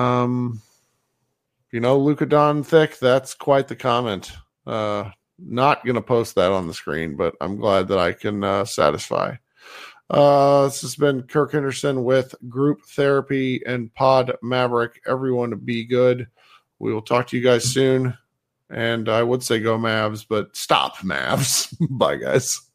Luka Doncic, that's quite the comment. Not going to post that on the screen, but I'm glad that I can satisfy. This has been Kirk Henderson with Group Therapy and Pod Maverick. Everyone be good. We will talk to you guys soon. And I would say go Mavs, but stop Mavs. Bye, guys.